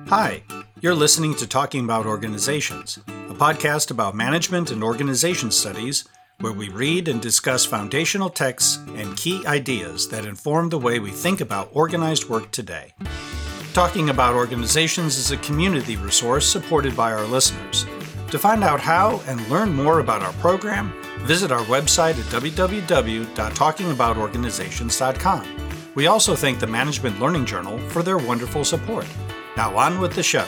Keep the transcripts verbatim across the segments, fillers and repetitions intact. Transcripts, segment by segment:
Hi, you're listening to Talking About Organizations, a podcast about management and organization studies where we read and discuss foundational texts and key ideas that inform the way we think about organized work today. Talking About Organizations is a community resource supported by our listeners. To find out how and learn more about our program, visit our website at w w w dot talking about organizations dot com. We also thank the Management Learning Journal for their wonderful support. Now on with the show.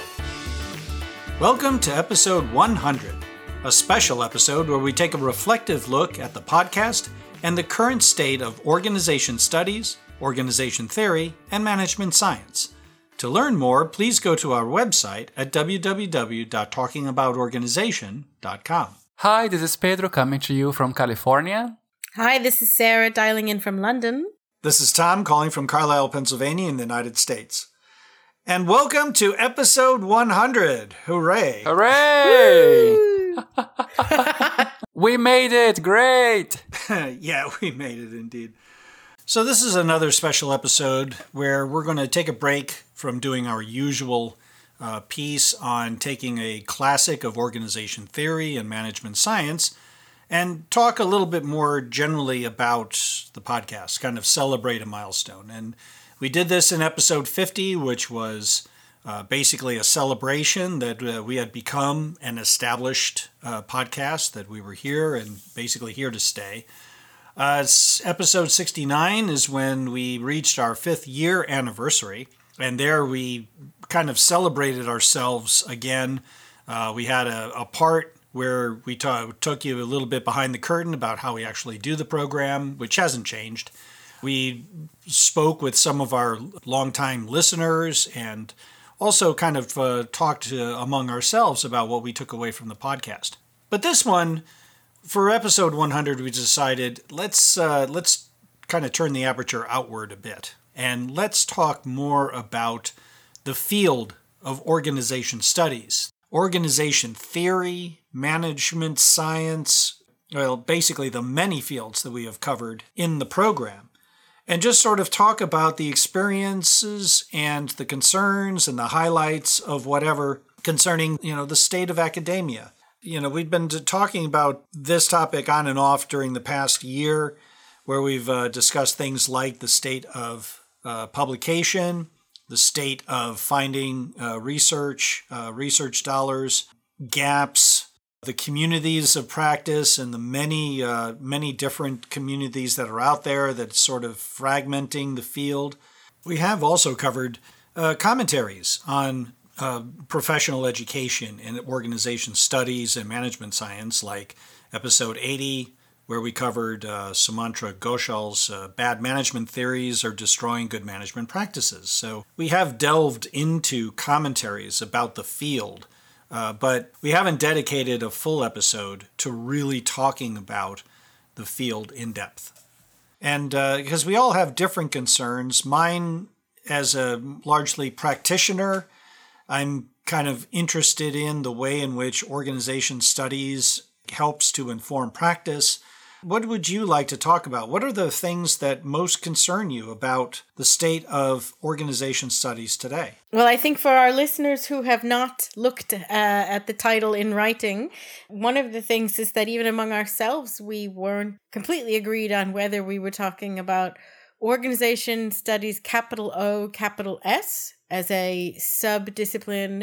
Welcome to episode one hundred, a special episode where we take a reflective look at the podcast and the current state of organization studies, organization theory, and management science. To learn more, please go to our website at w w w dot talking about organization dot com. Hi, this is Pedro coming to you from California. Hi, this is Sarah dialing in from London. This is Tom calling from Carlisle, Pennsylvania in the United States. And welcome to episode one hundred. Hooray! Hooray! We made it! Great! Yeah, we made it indeed. So this is another special episode where we're going to take a break from doing our usual uh, piece on taking a classic of organization theory and management science and talk a little bit more generally about the podcast, kind of celebrate a milestone. And we did this in episode fifty, which was uh, basically a celebration that uh, we had become an established uh, podcast, that we were here and basically here to stay. Uh, episode sixty-nine is when we reached our fifth year anniversary, and there we kind of celebrated ourselves again. Uh, we had a, a part where we t- took you a little bit behind the curtain about how we actually do the program, which hasn't changed. We spoke with some of our longtime listeners and also kind of uh, talked uh, among ourselves about what we took away from the podcast. But this one, for episode one hundred, we decided let's uh, let's kind of turn the aperture outward a bit, and let's talk more about the field of organization studies, organization theory, management science, well, basically the many fields that we have covered in the program. And just sort of talk about the experiences and the concerns and the highlights of whatever concerning, you know, the state of academia. You know, we've been talking about this topic on and off during the past year, where we've uh, discussed things like the state of uh, publication, the state of finding uh, research, uh, research dollars, gaps, the communities of practice, and the many, uh, many different communities that are out there that's sort of fragmenting the field. We have also covered uh, commentaries on uh, professional education and organization studies and management science, like episode eighty, where we covered uh, Sumantra Ghoshaal's uh, Bad Management Theories Are Destroying Good Management Practices. So we have delved into commentaries about the field. Uh, but we haven't dedicated a full episode to really talking about the field in depth. And uh, because we all have different concerns, mine as a largely practitioner, I'm kind of interested in the way in which organization studies helps to inform practice. What would you like to talk about? What are the things that most concern you about the state of organization studies today? Well, I think for our listeners who have not looked uh, at the title in writing, one of the things is that even among ourselves, we weren't completely agreed on whether we were talking about organization studies, capital O, capital S, as a sub-discipline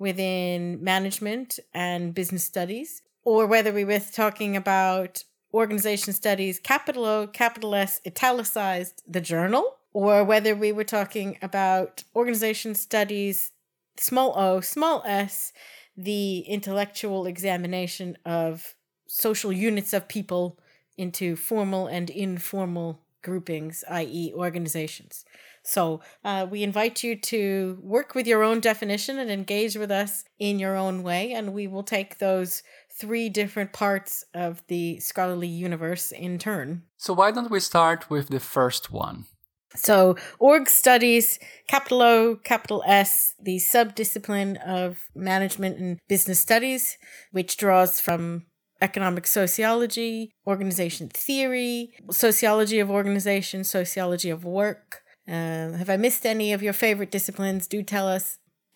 within management and business studies, or whether we were talking about organization studies, capital O, capital S, italicized, the journal, or whether we were talking about organization studies, small o, small s, the intellectual examination of social units of people into formal and informal groupings, that is organizations. So uh, we invite you to work with your own definition and engage with us in your own way, and we will take those three different parts of the scholarly universe in turn. So why don't we start with the first one? So org studies, capital O, capital S, the subdiscipline of management and business studies, which draws from economic sociology, organization theory, sociology of organization, sociology of work. Uh, have I missed any of your favorite disciplines? Do tell us.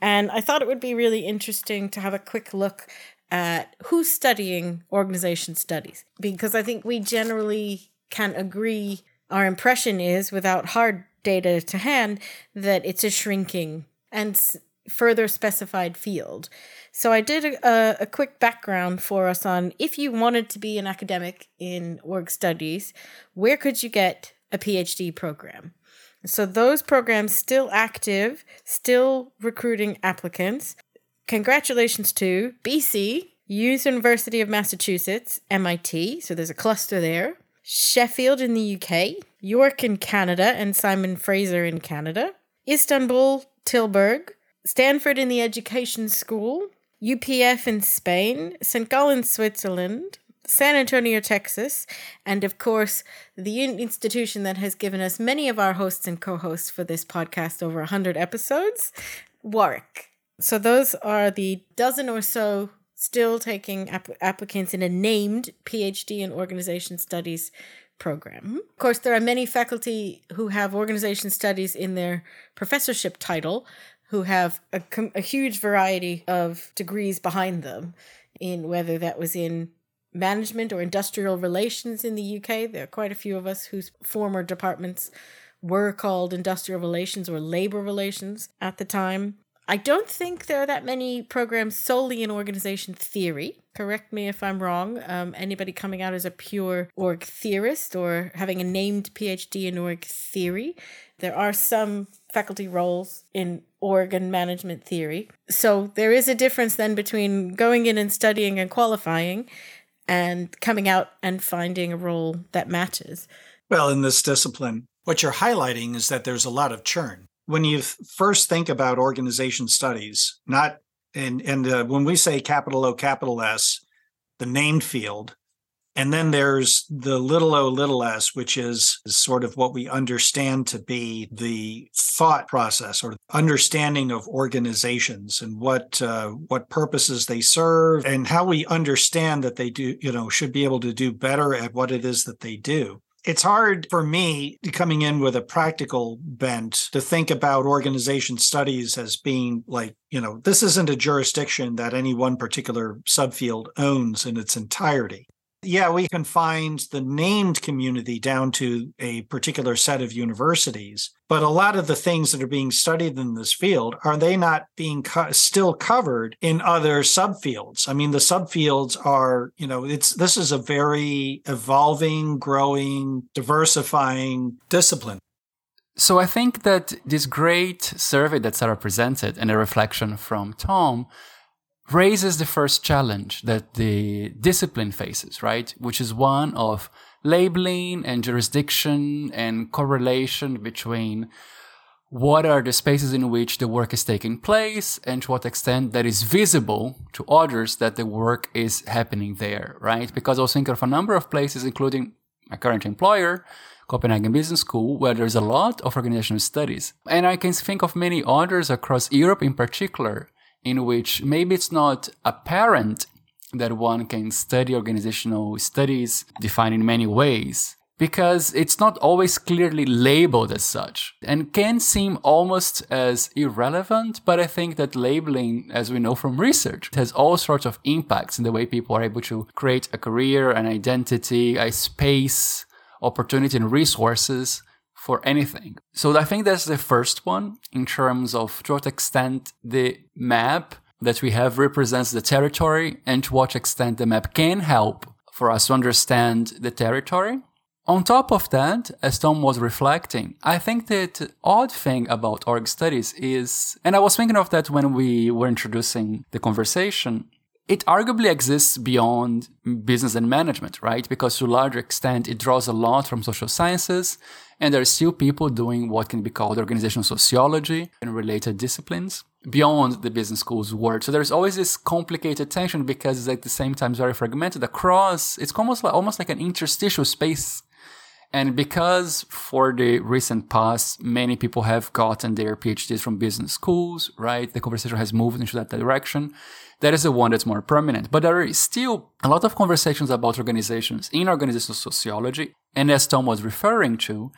And I thought it would be really interesting to have a quick look at who's studying organization studies, because I think we generally can agree, our impression is, without hard data to hand, that it's a shrinking and further specified field. So I did a, a quick background for us on, if you wanted to be an academic in org studies, where could you get a PhD program? So those programs still active, still recruiting applicants. Congratulations to B C, University of Massachusetts, M I T, so there's a cluster there, Sheffield in the U K, York in Canada, and Simon Fraser in Canada, Istanbul, Tilburg, Stanford in the Education School, U P F in Spain, Saint Gallen, Switzerland, San Antonio, Texas, and of course, the institution that has given us many of our hosts and co-hosts for this podcast over one hundred episodes, Warwick. So those are the dozen or so still taking app- applicants in a named PhD in Organization Studies program. Of course, there are many faculty who have Organization Studies in their professorship title, who have a, a huge variety of degrees behind them, in whether that was in management or industrial relations in the U K. There are quite a few of us whose former departments were called industrial relations or labor relations at the time. I don't think there are that many programs solely in organization theory. Correct me if I'm wrong. Um, anybody coming out as a pure org theorist or having a named PhD in org theory. There are some faculty roles in org and management theory. So there is a difference then between going in and studying and qualifying and coming out and finding a role that matches. Well, in this discipline, what you're highlighting is that there's a lot of churn. When you th- first think about organization studies, not and and uh, when we say capital O, capital S, the named field, and then there's the little o, little s, which is sort of what we understand to be the thought process or understanding of organizations and what uh, what purposes they serve and how we understand that they do, you know, should be able to do better at what it is that they do. It's hard for me, coming in with a practical bent, to think about organization studies as being like, you know, this isn't a jurisdiction that any one particular subfield owns in its entirety. Yeah, we can find the named community down to a particular set of universities, but a lot of the things that are being studied in this field, are they not being co- still covered in other subfields? I mean, the subfields are, you know, it's this is a very evolving, growing, diversifying discipline. So I think that this great survey that Sarah presented and a reflection from Tom raises the first challenge that the discipline faces, right? Which is one of labeling and jurisdiction and correlation between what are the spaces in which the work is taking place and to what extent that is visible to others that the work is happening there, right? Because I was thinking of a number of places, including my current employer, Copenhagen Business School, where there's a lot of organizational studies. And I can think of many others across Europe in particular, in which maybe it's not apparent that one can study organizational studies defined in many ways, because it's not always clearly labeled as such and can seem almost as irrelevant. But I think that labeling, as we know from research, has all sorts of impacts in the way people are able to create a career, an identity, a space, opportunity, and resources for anything. So I think that's the first one in terms of to what extent the map that we have represents the territory and to what extent the map can help for us to understand the territory. On top of that, as Tom was reflecting, I think that the odd thing about org studies is, and I was thinking of that when we were introducing the conversation, it arguably exists beyond business and management, right? Because to a large extent, it draws a lot from social sciences, and there are still people doing what can be called organizational sociology and related disciplines beyond the business school's world. So there's always this complicated tension because it's at the same time very fragmented across, it's almost like, almost like an interstitial space. And because for the recent past, many people have gotten their PhDs from business schools, right? The conversation has moved into that direction. That is the one that's more prominent. But there is still a lot of conversations about organizations in organizational sociology. And as Tom was referring to,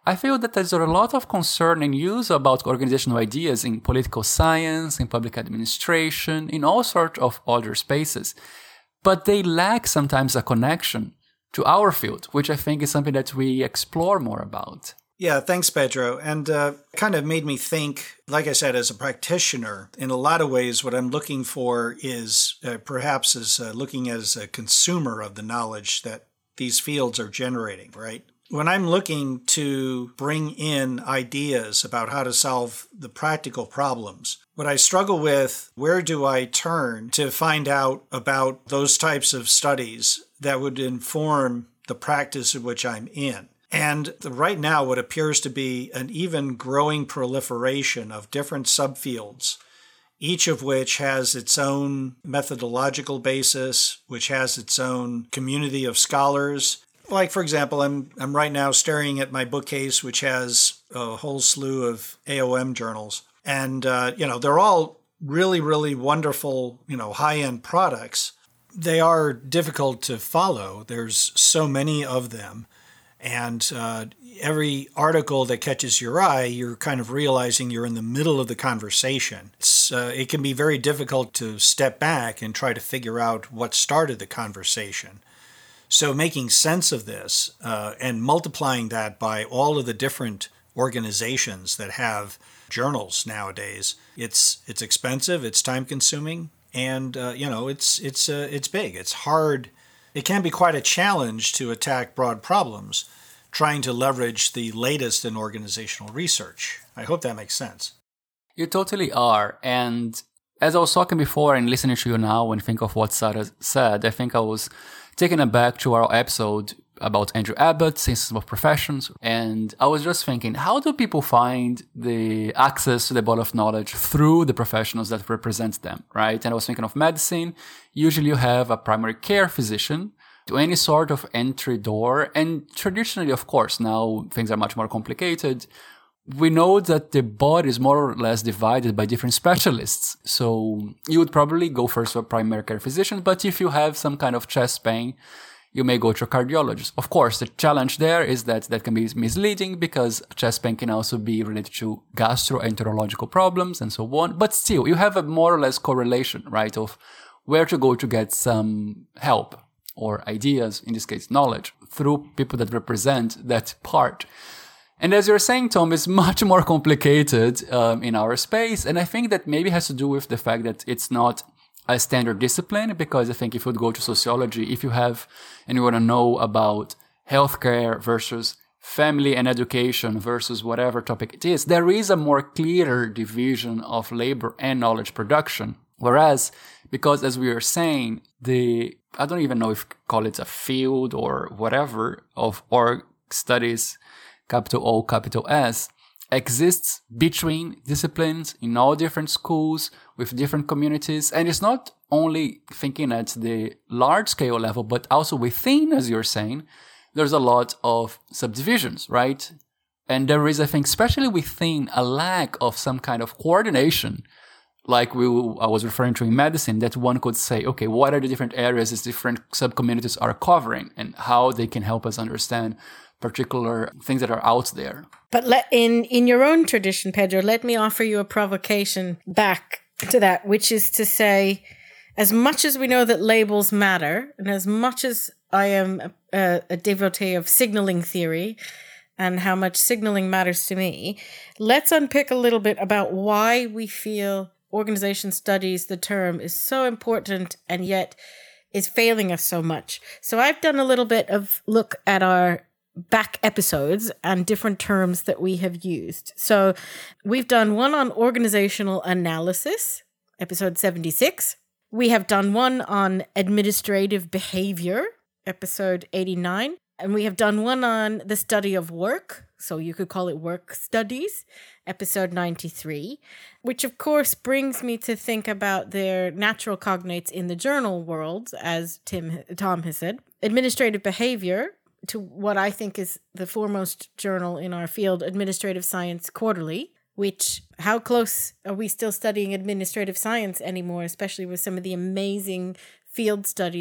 I feel that there's a lot of concern and use about organizational ideas in political science, in public administration, in all sorts of other spaces. But they lack sometimes a connection to our field, which I think is something that we explore more about. Yeah, thanks, Pedro. And uh, kind of made me think, like I said, as a practitioner, in a lot of ways, what I'm looking for is uh, perhaps as uh, looking as a consumer of the knowledge that these fields are generating, right? When I'm looking to bring in ideas about how to solve the practical problems, what I struggle with, where do I turn to find out about those types of studies that would inform the practice of which I'm in? And right now, what appears to be an even growing proliferation of different subfields, each of which has its own methodological basis, which has its own community of scholars. Like, for example, I'm I'm right now staring at my bookcase, which has a whole slew of A O M journals. And, uh, you know, they're all really, really wonderful, you know, high-end products. They are difficult to follow. There's so many of them. And uh, every article that catches your eye, you're kind of realizing you're in the middle of the conversation. It's, uh, it can be very difficult to step back and try to figure out what started the conversation. So making sense of this uh, and multiplying that by all of the different organizations that have journals nowadays, it's it's expensive, it's time-consuming, and uh, you know it's it's uh, it's big. It's hard. It can be quite a challenge to attack broad problems, trying to leverage the latest in organizational research. I hope that makes sense. You totally are. And as I was talking before and listening to you now and think of what Sarah said, I think I was taken aback to our episode about Andrew Abbott, System of Professions. And I was just thinking, how do people find the access to the body of knowledge through the professionals that represent them, right? And I was thinking of medicine. Usually you have a primary care physician to any sort of entry door. And traditionally, of course, now things are much more complicated. We know that the body is more or less divided by different specialists. So you would probably go first to a primary care physician, but if you have some kind of chest pain, you may go to a cardiologist. Of course, the challenge there is that that can be misleading because chest pain can also be related to gastroenterological problems and so on. But still, you have a more or less correlation, right, of where to go to get some help or ideas, in this case, knowledge, through people that represent that part. And as you're saying, Tom, it's much more complicated um, in our space. And I think that maybe has to do with the fact that it's not a standard discipline, because I think if you would go to sociology, if you have and you want to know about healthcare versus family and education versus whatever topic it is, there is a more clearer division of labor and knowledge production. Whereas, because as we were saying, the, I don't even know if call it a field or whatever of org studies, capital O, capital S, exists between disciplines in all different schools with different communities. And it's not only thinking at the large scale level, but also within, as you're saying, there's a lot of subdivisions, right? And there is, I think, especially within a lack of some kind of coordination, like we I was referring to in medicine, that one could say, okay, what are the different areas these different sub-communities are covering and how they can help us understand particular things that are out there. But let, in, in your own tradition, Pedro, let me offer you a provocation back to that, which is to say, as much as we know that labels matter, and as much as I am a, a devotee of signaling theory and how much signaling matters to me, let's unpick a little bit about why we feel organization studies, the term, is so important and yet is failing us so much. So I've done a little bit of look at our back episodes and different terms that we have used. So we've done one on organizational analysis, episode seventy-six. We have done one on administrative behavior, episode eighty-nine. And we have done one on the study of work, so you could call it work studies, episode ninety-three, which of course brings me to think about their natural cognates in the journal world, as Tim Tom has said. Administrative behavior, to what I think is the foremost journal in our field, Administrative Science Quarterly, which, how close are we still studying administrative science anymore, especially with some of the amazing field studies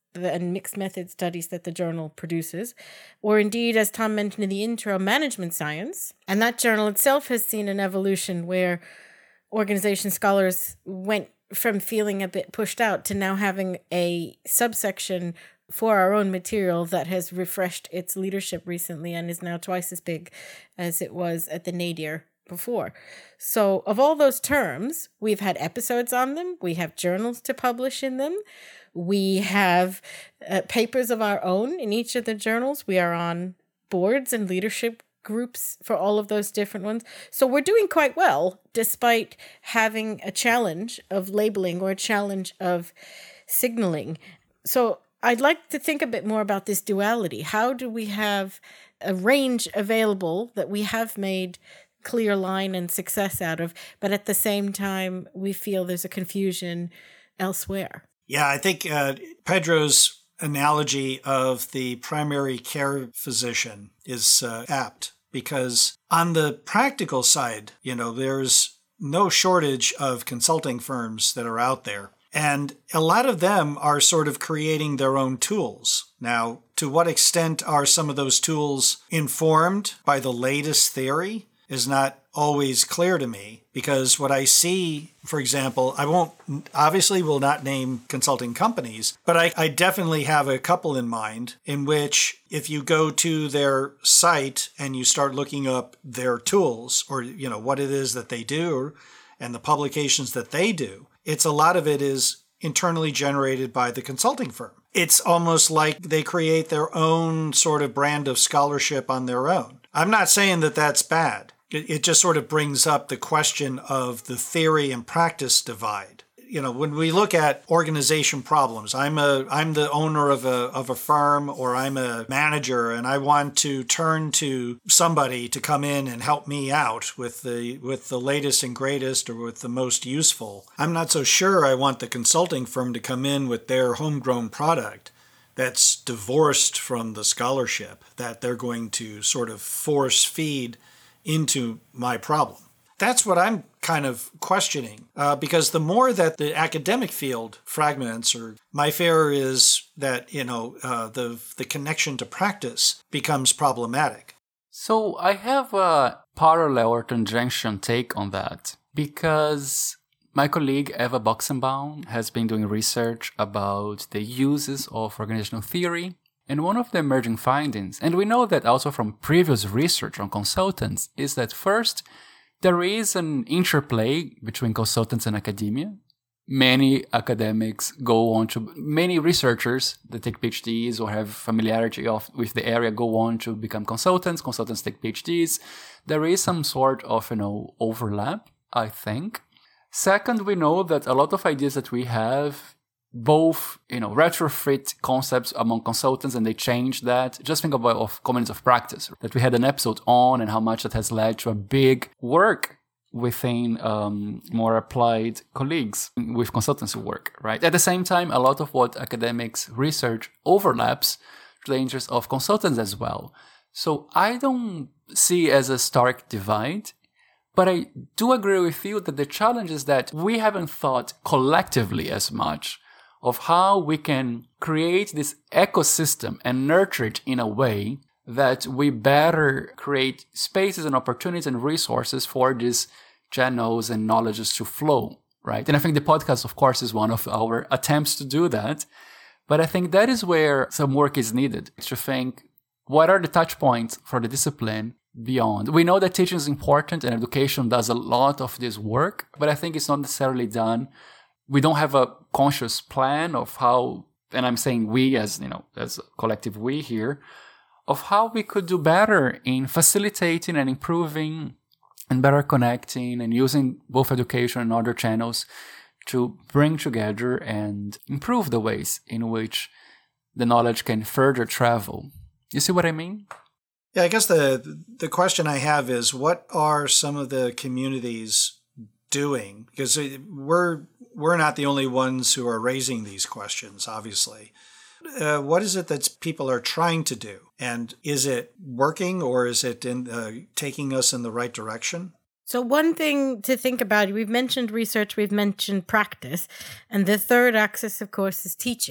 and mixed method studies that the journal produces, or indeed, as Tom mentioned in the intro, management science. And that journal itself has seen an evolution where organization scholars went from feeling a bit pushed out to now having a subsection for our own material that has refreshed its leadership recently and is now twice as big as it was at the nadir before. So of all those terms, we've had episodes on them. We have journals to publish in them. We have uh, papers of our own in each of the journals. We are on boards and leadership groups for all of those different ones. So we're doing quite well, despite having a challenge of labeling or a challenge of signaling. So I'd like to think a bit more about this duality. How do we have a range available that we have made clear line and success out of, but at the same time, we feel there's a confusion elsewhere? Yeah, I think uh, Pedro's analogy of the primary care physician is uh, apt, because on the practical side, you know, there's no shortage of consulting firms that are out there. And a lot of them are sort of creating their own tools. Now, to what extent are some of those tools informed by the latest theory is not always clear to me, because what I see, for example, I won't, obviously will not name consulting companies, but I, I definitely have a couple in mind in which if you go to their site and you start looking up their tools or, you know, what it is that they do and the publications that they do, it's a lot of it is internally generated by the consulting firm. It's almost like they create their own sort of brand of scholarship on their own. I'm not saying that that's bad. It just sort of brings up the question of the theory and practice divide. You know, when we look at organization problems, I'm a I'm the owner of a of a firm, or I'm a manager, and I want to turn to somebody to come in and help me out with the with the latest and greatest, or with the most useful. I'm not so sure I want the consulting firm to come in with their homegrown product that's divorced from the scholarship that they're going to sort of force feed into my problem. That's what I'm kind of questioning, uh, because the more that the academic field fragments, or my fear is that, you know, uh, the the connection to practice becomes problematic. So I have a parallel or tangential take on that, because my colleague Eva Boxenbaum has been doing research about the uses of organizational theory. And one of the emerging findings, and we know that also from previous research on consultants, is that first, there is an interplay between consultants and academia. Many academics go on to, many researchers that take PhDs or have familiarity of, with the area go on to become consultants. Consultants take PhDs. There is some sort of, you know, overlap, I think. Second, we know that a lot of ideas that we have both, you know, retrofit concepts among consultants, and they change that. Just think about of communities of practice that we had an episode on, and how much that has led to a big work within um, more applied colleagues with consultancy work, right? At the same time, a lot of what academics research overlaps to the interests of consultants as well. So I don't see as a stark divide, but I do agree with you that the challenge is that we haven't thought collectively as much of how we can create this ecosystem and nurture it in a way that we better create spaces and opportunities and resources for these channels and knowledges to flow, right? And I think the podcast, of course, is one of our attempts to do that. But I think that is where some work is needed, to think, what are the touch points for the discipline beyond? We know that teaching is important and education does a lot of this work, but I think it's not necessarily done. We don't have a conscious plan of how, and I'm saying we as, you know, as a collective we here, of how we could do better in facilitating and improving and better connecting and using both education and other channels to bring together and improve the ways in which the knowledge can further travel. You see what I mean? Yeah, I guess the the question I have is, what are some of the communities doing? Because we're we're not the only ones who are raising these questions, obviously. Uh, what is it that people are trying to do? And is it working, or is it in, uh, taking us in the right direction? So one thing to think about, we've mentioned research, we've mentioned practice, and the third axis, of course, is teaching.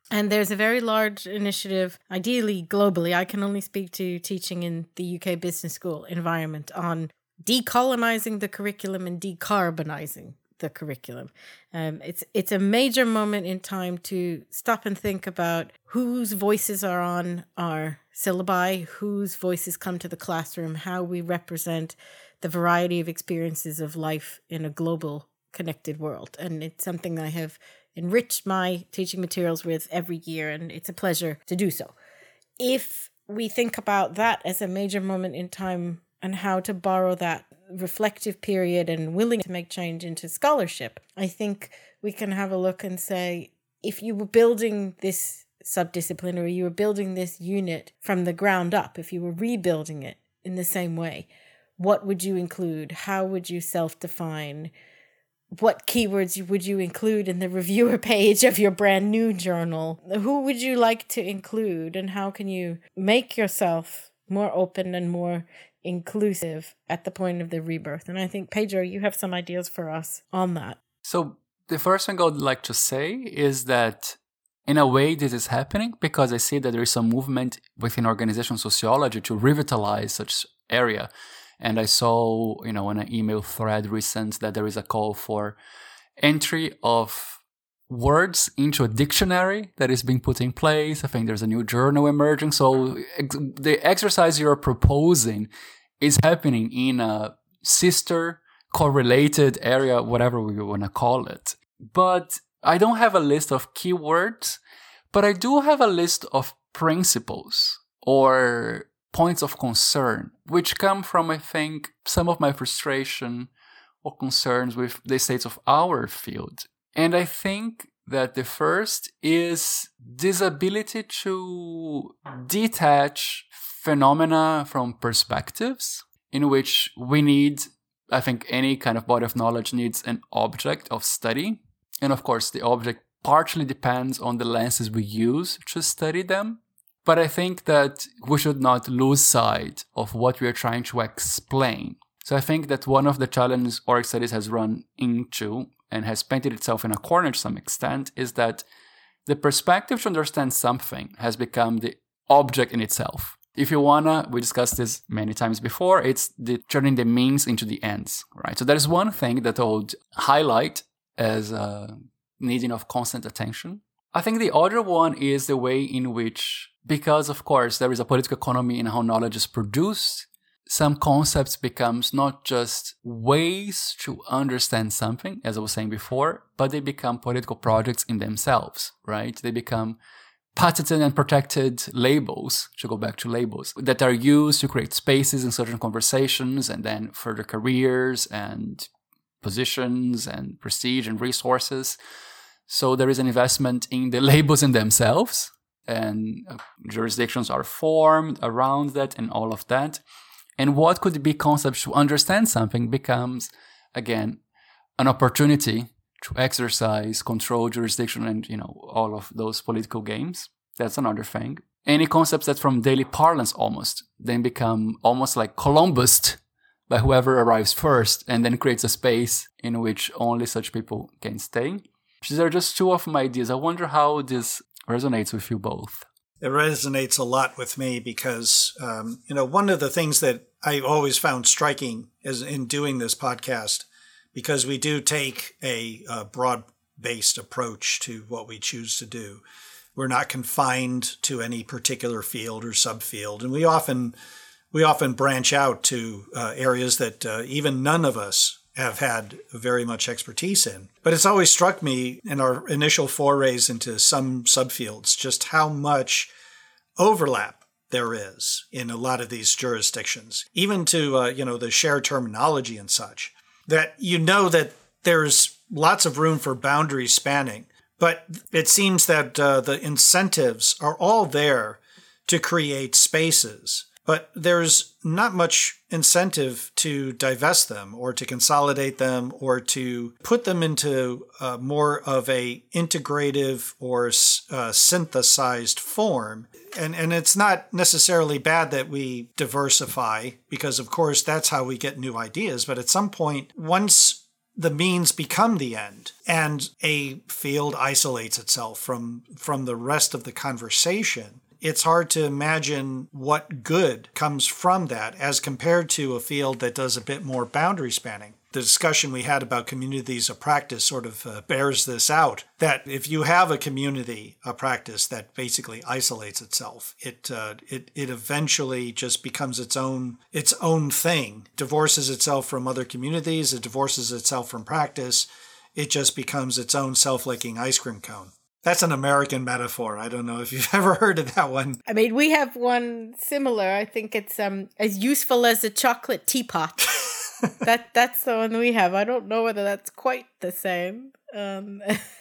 And there's a very large initiative, ideally globally. I can only speak to teaching in the U K business school environment on decolonizing the curriculum and decarbonizing the curriculum. Um, it's it's a major moment in time to stop and think about whose voices are on our syllabi, whose voices come to the classroom, how we represent the variety of experiences of life in a global connected world. And it's something I have enriched my teaching materials with every year, and it's a pleasure to do so. If we think about that as a major moment in time and how to borrow that reflective period and willing to make change into scholarship, I think we can have a look and say, if you were building this subdiscipline or you were building this unit from the ground up, if you were rebuilding it in the same way, what would you include? How would you self-define? What keywords would you include in the reviewer page of your brand new journal? Who would you like to include, and how can you make yourself more open and more inclusive at the point of the rebirth? And I think, Pedro, you have some ideas for us on that. So the first thing I would like to say is that in a way this is happening because I see that there is some movement within organizational sociology to revitalize such area. And I saw, you know, in an email thread recent that there is a call for entry of words into a dictionary that is being put in place. I think there's a new journal emerging. So ex- the exercise you're proposing is happening in a sister correlated area, whatever we want to call it. But I don't have a list of keywords, but I do have a list of principles or points of concern, which come from, I think, some of my frustration or concerns with the states of our field. And I think that the first is this ability to detach phenomena from perspectives in which we need, I think any kind of body of knowledge needs an object of study. And of course, the object partially depends on the lenses we use to study them. But I think that we should not lose sight of what we are trying to explain. So I think that one of the challenges Org Studies has run into and has painted itself in a corner to some extent is that the perspective to understand something has become the object in itself. If you wanna, we discussed this many times before, it's the turning the means into the ends, right? So that is one thing that I would highlight as uh, needing of constant attention. I think the other one is the way in which, because of course there is a political economy in how knowledge is produced, some concepts becomes not just ways to understand something, as I was saying before, but they become political projects in themselves, right? They become patented and protected labels, to go back to labels, that are used to create spaces in certain conversations and then further careers and positions and prestige and resources. So there is an investment in the labels in themselves, and jurisdictions are formed around that and all of that. And what could be concepts to understand something becomes, again, an opportunity to exercise, control jurisdiction and, you know, all of those political games. That's another thing. Any concepts that from daily parlance almost then become almost like Columbus by whoever arrives first and then creates a space in which only such people can stay. These are just two of my ideas. I wonder how this resonates with you both. It resonates a lot with me because, um, you know, one of the things that I've always found striking is in doing this podcast, because we do take a, a broad-based approach to what we choose to do. We're not confined to any particular field or subfield, and we often we often branch out to uh, areas that uh, even none of us have had very much expertise in. But it's always struck me in our initial forays into some subfields just how much overlap there is in a lot of these jurisdictions, even to, uh, you know, the shared terminology and such, that you know that there's lots of room for boundary spanning. But it seems that uh, the incentives are all there to create spaces. But there's not much incentive to divest them or to consolidate them or to put them into uh, more of a integrative or uh, synthesized form. And, and it's not necessarily bad that we diversify because, of course, that's how we get new ideas. But at some point, once the means become the end, and a field isolates itself from, from the rest of the conversation, it's hard to imagine what good comes from that as compared to a field that does a bit more boundary spanning. The discussion we had about communities of practice sort of uh, bears this out, that if you have a community of practice that basically isolates itself, it uh, it it eventually just becomes its own its own thing, divorces itself from other communities, it divorces itself from practice, it just becomes its own self-licking ice cream cone. That's an American metaphor. I don't know if you've ever heard of that one. I mean, we have one similar. I think it's um as useful as a chocolate teapot. that that's the one we have. I don't know whether that's quite the same. Um,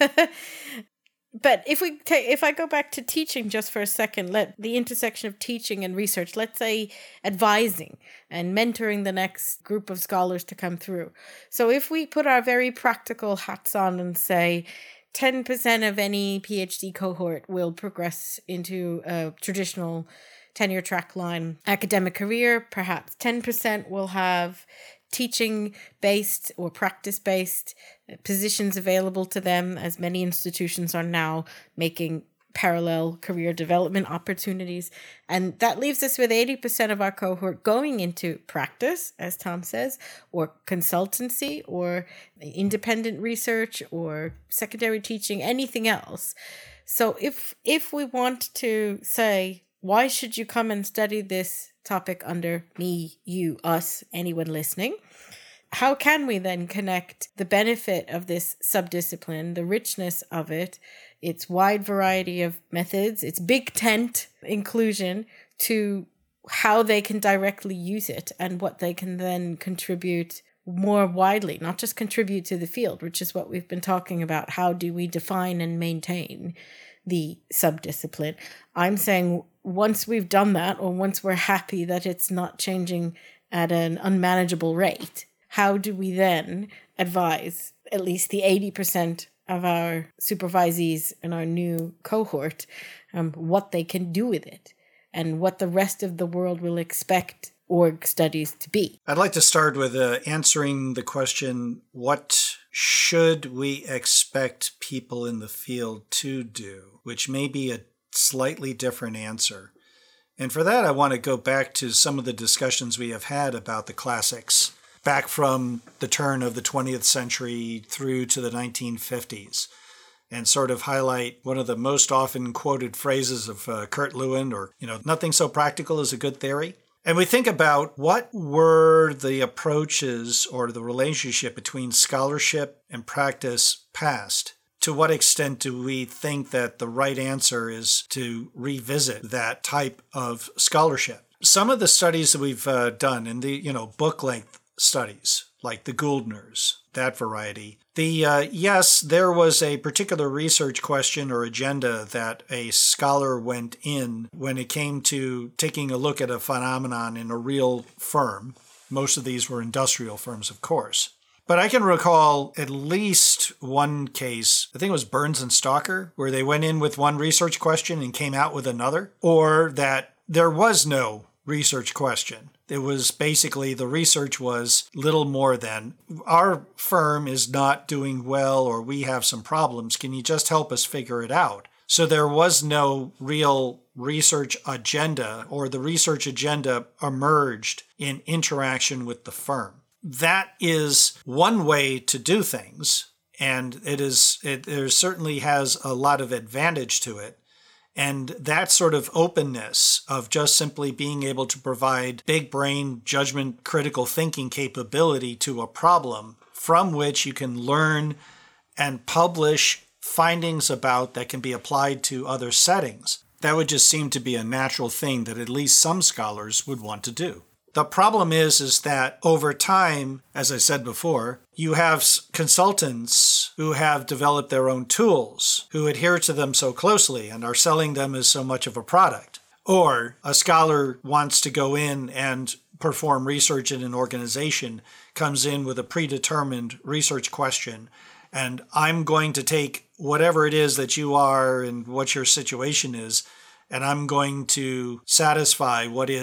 but if we take, if I go back to teaching just for a second, let the intersection of teaching and research, let's say advising and mentoring the next group of scholars to come through. So if we put our very practical hats on and say ten percent of any PhD cohort will progress into a traditional tenure track line academic career, perhaps ten percent will have teaching-based or practice-based positions available to them, as many institutions are now making parallel career development opportunities. And that leaves us with eighty percent of our cohort going into practice, as Tom says, or consultancy, or independent research, or secondary teaching, anything else. So if if we want to say, why should you come and study this topic under me, you, us, anyone listening? How can we then connect the benefit of this subdiscipline, the richness of it, its wide variety of methods, its big tent inclusion, to how they can directly use it and what they can then contribute more widely, not just contribute to the field, which is what we've been talking about. How do we define and maintain the subdiscipline? I'm saying once we've done that, or once we're happy that it's not changing at an unmanageable rate, how do we then advise at least the eighty percent of our supervisees in our new cohort um, what they can do with it and what the rest of the world will expect org studies to be? I'd like to start with uh, answering the question, what should we expect people in the field to do, which may be a slightly different answer. And for that, I want to go back to some of the discussions we have had about the classics, back from the turn of the twentieth century through to the nineteen fifties, and sort of highlight one of the most often quoted phrases of uh, Kurt Lewin, or, you know, nothing so practical as a good theory. And we think about what were the approaches or the relationship between scholarship and practice past. To what extent do we think that the right answer is to revisit that type of scholarship? Some of the studies that we've uh, done in the, you know, book length studies, like the Gouldners, that variety, the uh, yes, there was a particular research question or agenda that a scholar went in when it came to taking a look at a phenomenon in a real firm. Most of these were industrial firms, of course. But I can recall at least one case, I think it was Burns and Stalker, where they went in with one research question and came out with another, or that there was no research question. It was basically, the research was little more than, our firm is not doing well, or we have some problems. Can you just help us figure it out? So there was no real research agenda, or the research agenda emerged in interaction with the firm. That is one way to do things, and it is it there certainly has a lot of advantage to it. And that sort of openness of just simply being able to provide big brain, judgment, critical thinking capability to a problem from which you can learn and publish findings about that can be applied to other settings, that would just seem to be a natural thing that at least some scholars would want to do. The problem is, is that over time, as I said before, you have consultants who have developed their own tools, who adhere to them so closely and are selling them as so much of a product. Or a scholar wants to go in and perform research in an organization, comes in with a predetermined research question, and I'm going to take whatever it is that you are and what your situation is, and I'm going to satisfy what is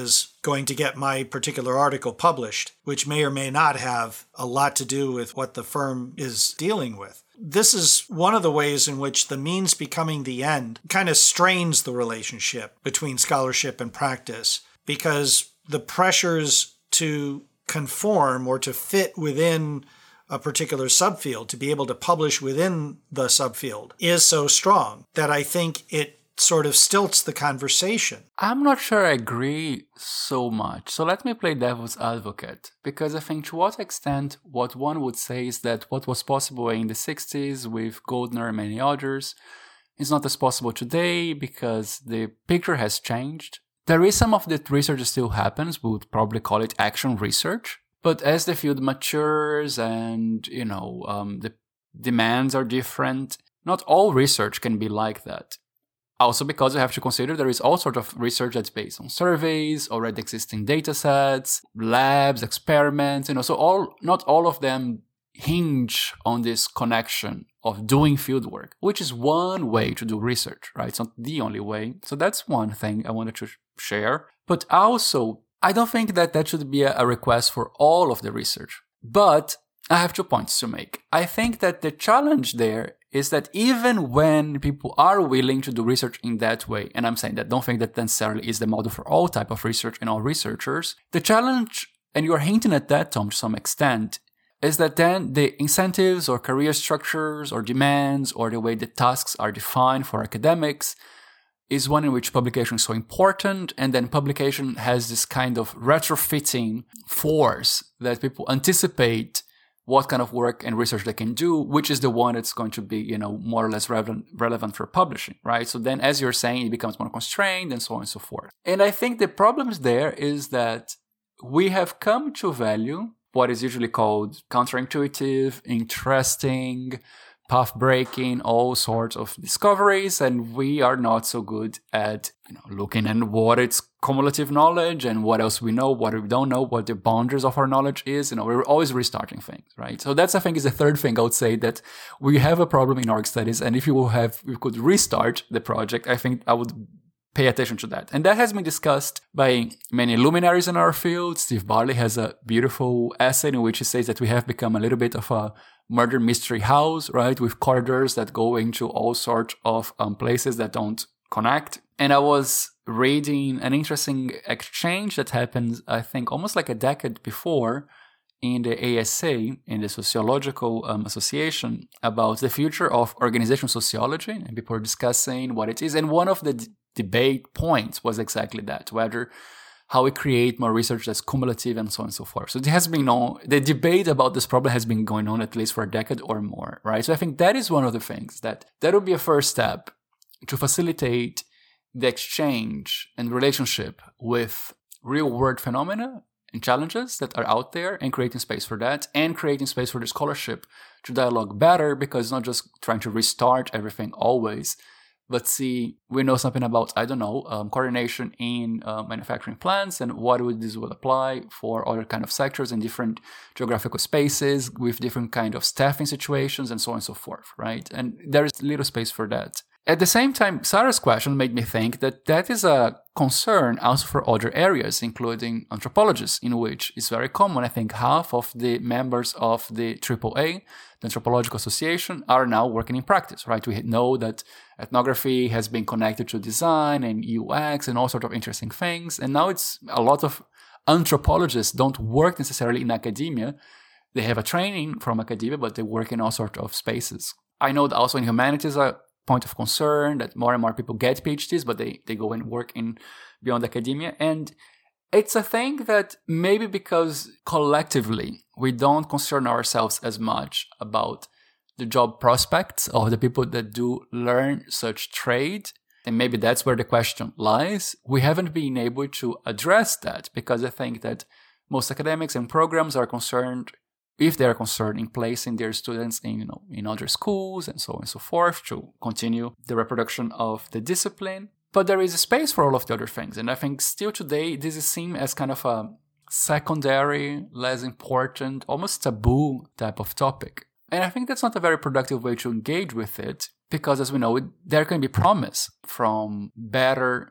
going to get my particular article published, which may or may not have a lot to do with what the firm is dealing with. This is one of the ways in which the means becoming the end kind of strains the relationship between scholarship and practice, because the pressures to conform or to fit within a particular subfield, to be able to publish within the subfield, is so strong that I think it sort of stilts the conversation. I'm not sure I agree so much. So let me play devil's advocate, because I think to what extent what one would say is that what was possible in the sixties with Goldner and many others is not as possible today because the picture has changed. There is some of the research that still happens. We would probably call it action research. But as the field matures and, you know, um, the demands are different, not all research can be like that. Also because you have to consider there is all sort of research that's based on surveys, already existing data sets, labs, experiments, you know, so all not all of them hinge on this connection of doing fieldwork, which is one way to do research, right? It's not the only way. So that's one thing I wanted to share. But also, I don't think that that should be a request for all of the research. But I have two points to make. I think that the challenge there is that even when people are willing to do research in that way, and I'm saying that don't think that necessarily is the model for all type of research and all researchers, the challenge, and you're hinting at that, Tom, to some extent, is that then the incentives or career structures or demands or the way the tasks are defined for academics is one in which publication is so important, and then publication has this kind of retrofitting force that people anticipate what kind of work and research they can do, which is the one that's going to be, you know, more or less relevant, relevant for publishing, right? So then, as you're saying, it becomes more constrained and so on and so forth. And I think the problems there is that we have come to value what is usually called counterintuitive, interesting, path-breaking, all sorts of discoveries, and we are not so good at, you know, looking at what it's cumulative knowledge and what else we know, what we don't know, what the boundaries of our knowledge is. You know, we're always restarting things, right? So that's, I think, is the third thing I would say, that we have a problem in org studies, and if you will have, we could restart the project, I think I would pay attention to that. And that has been discussed by many luminaries in our field. Steve Barley has a beautiful essay in which he says that we have become a little bit of a murder mystery house, right? With corridors that go into all sorts of um, places that don't connect. And I was reading an interesting exchange that happened, I think, almost like a decade before in the A S A, in the Sociological um, Association, about the future of organizational sociology. And people were discussing what it is. And one of the d- debate points was exactly that, whether how we create more research that's cumulative and so on and so forth. So it has been on, the debate about this problem has been going on at least for a decade or more, right? So I think that is one of the things that that would be a first step to facilitate the exchange and relationship with real world phenomena and challenges that are out there, and creating space for that, and creating space for the scholarship to dialogue better, because it's not just trying to restart everything always, but see, we know something about, I don't know, um, coordination in uh, manufacturing plants, and what would this will apply for other kind of sectors in different geographical spaces with different kind of staffing situations and so on and so forth, right? And there is little space for that. At the same time, Sarah's question made me think that that is a concern also for other areas, including anthropologists, in which it's very common. I think half of the members of the triple A, the Anthropological Association, are now working in practice, right? We know that ethnography has been connected to design and U X and all sorts of interesting things. And now it's a lot of anthropologists don't work necessarily in academia. They have a training from academia, but they work in all sorts of spaces. I know that also in humanities, a point of concern that more and more people get PhDs, but they, they go and work in beyond academia. And it's a thing that maybe because collectively we don't concern ourselves as much about the job prospects of the people that do learn such trade, and maybe that's where the question lies. We haven't been able to address that, because I think that most academics and programs are concerned, if they're concerned, in placing their students in, you know, in other schools and so on and so forth to continue the reproduction of the discipline. But there is a space for all of the other things. And I think still today, this is seen as kind of a secondary, less important, almost taboo type of topic. And I think that's not a very productive way to engage with it, because as we know, there can be promise from better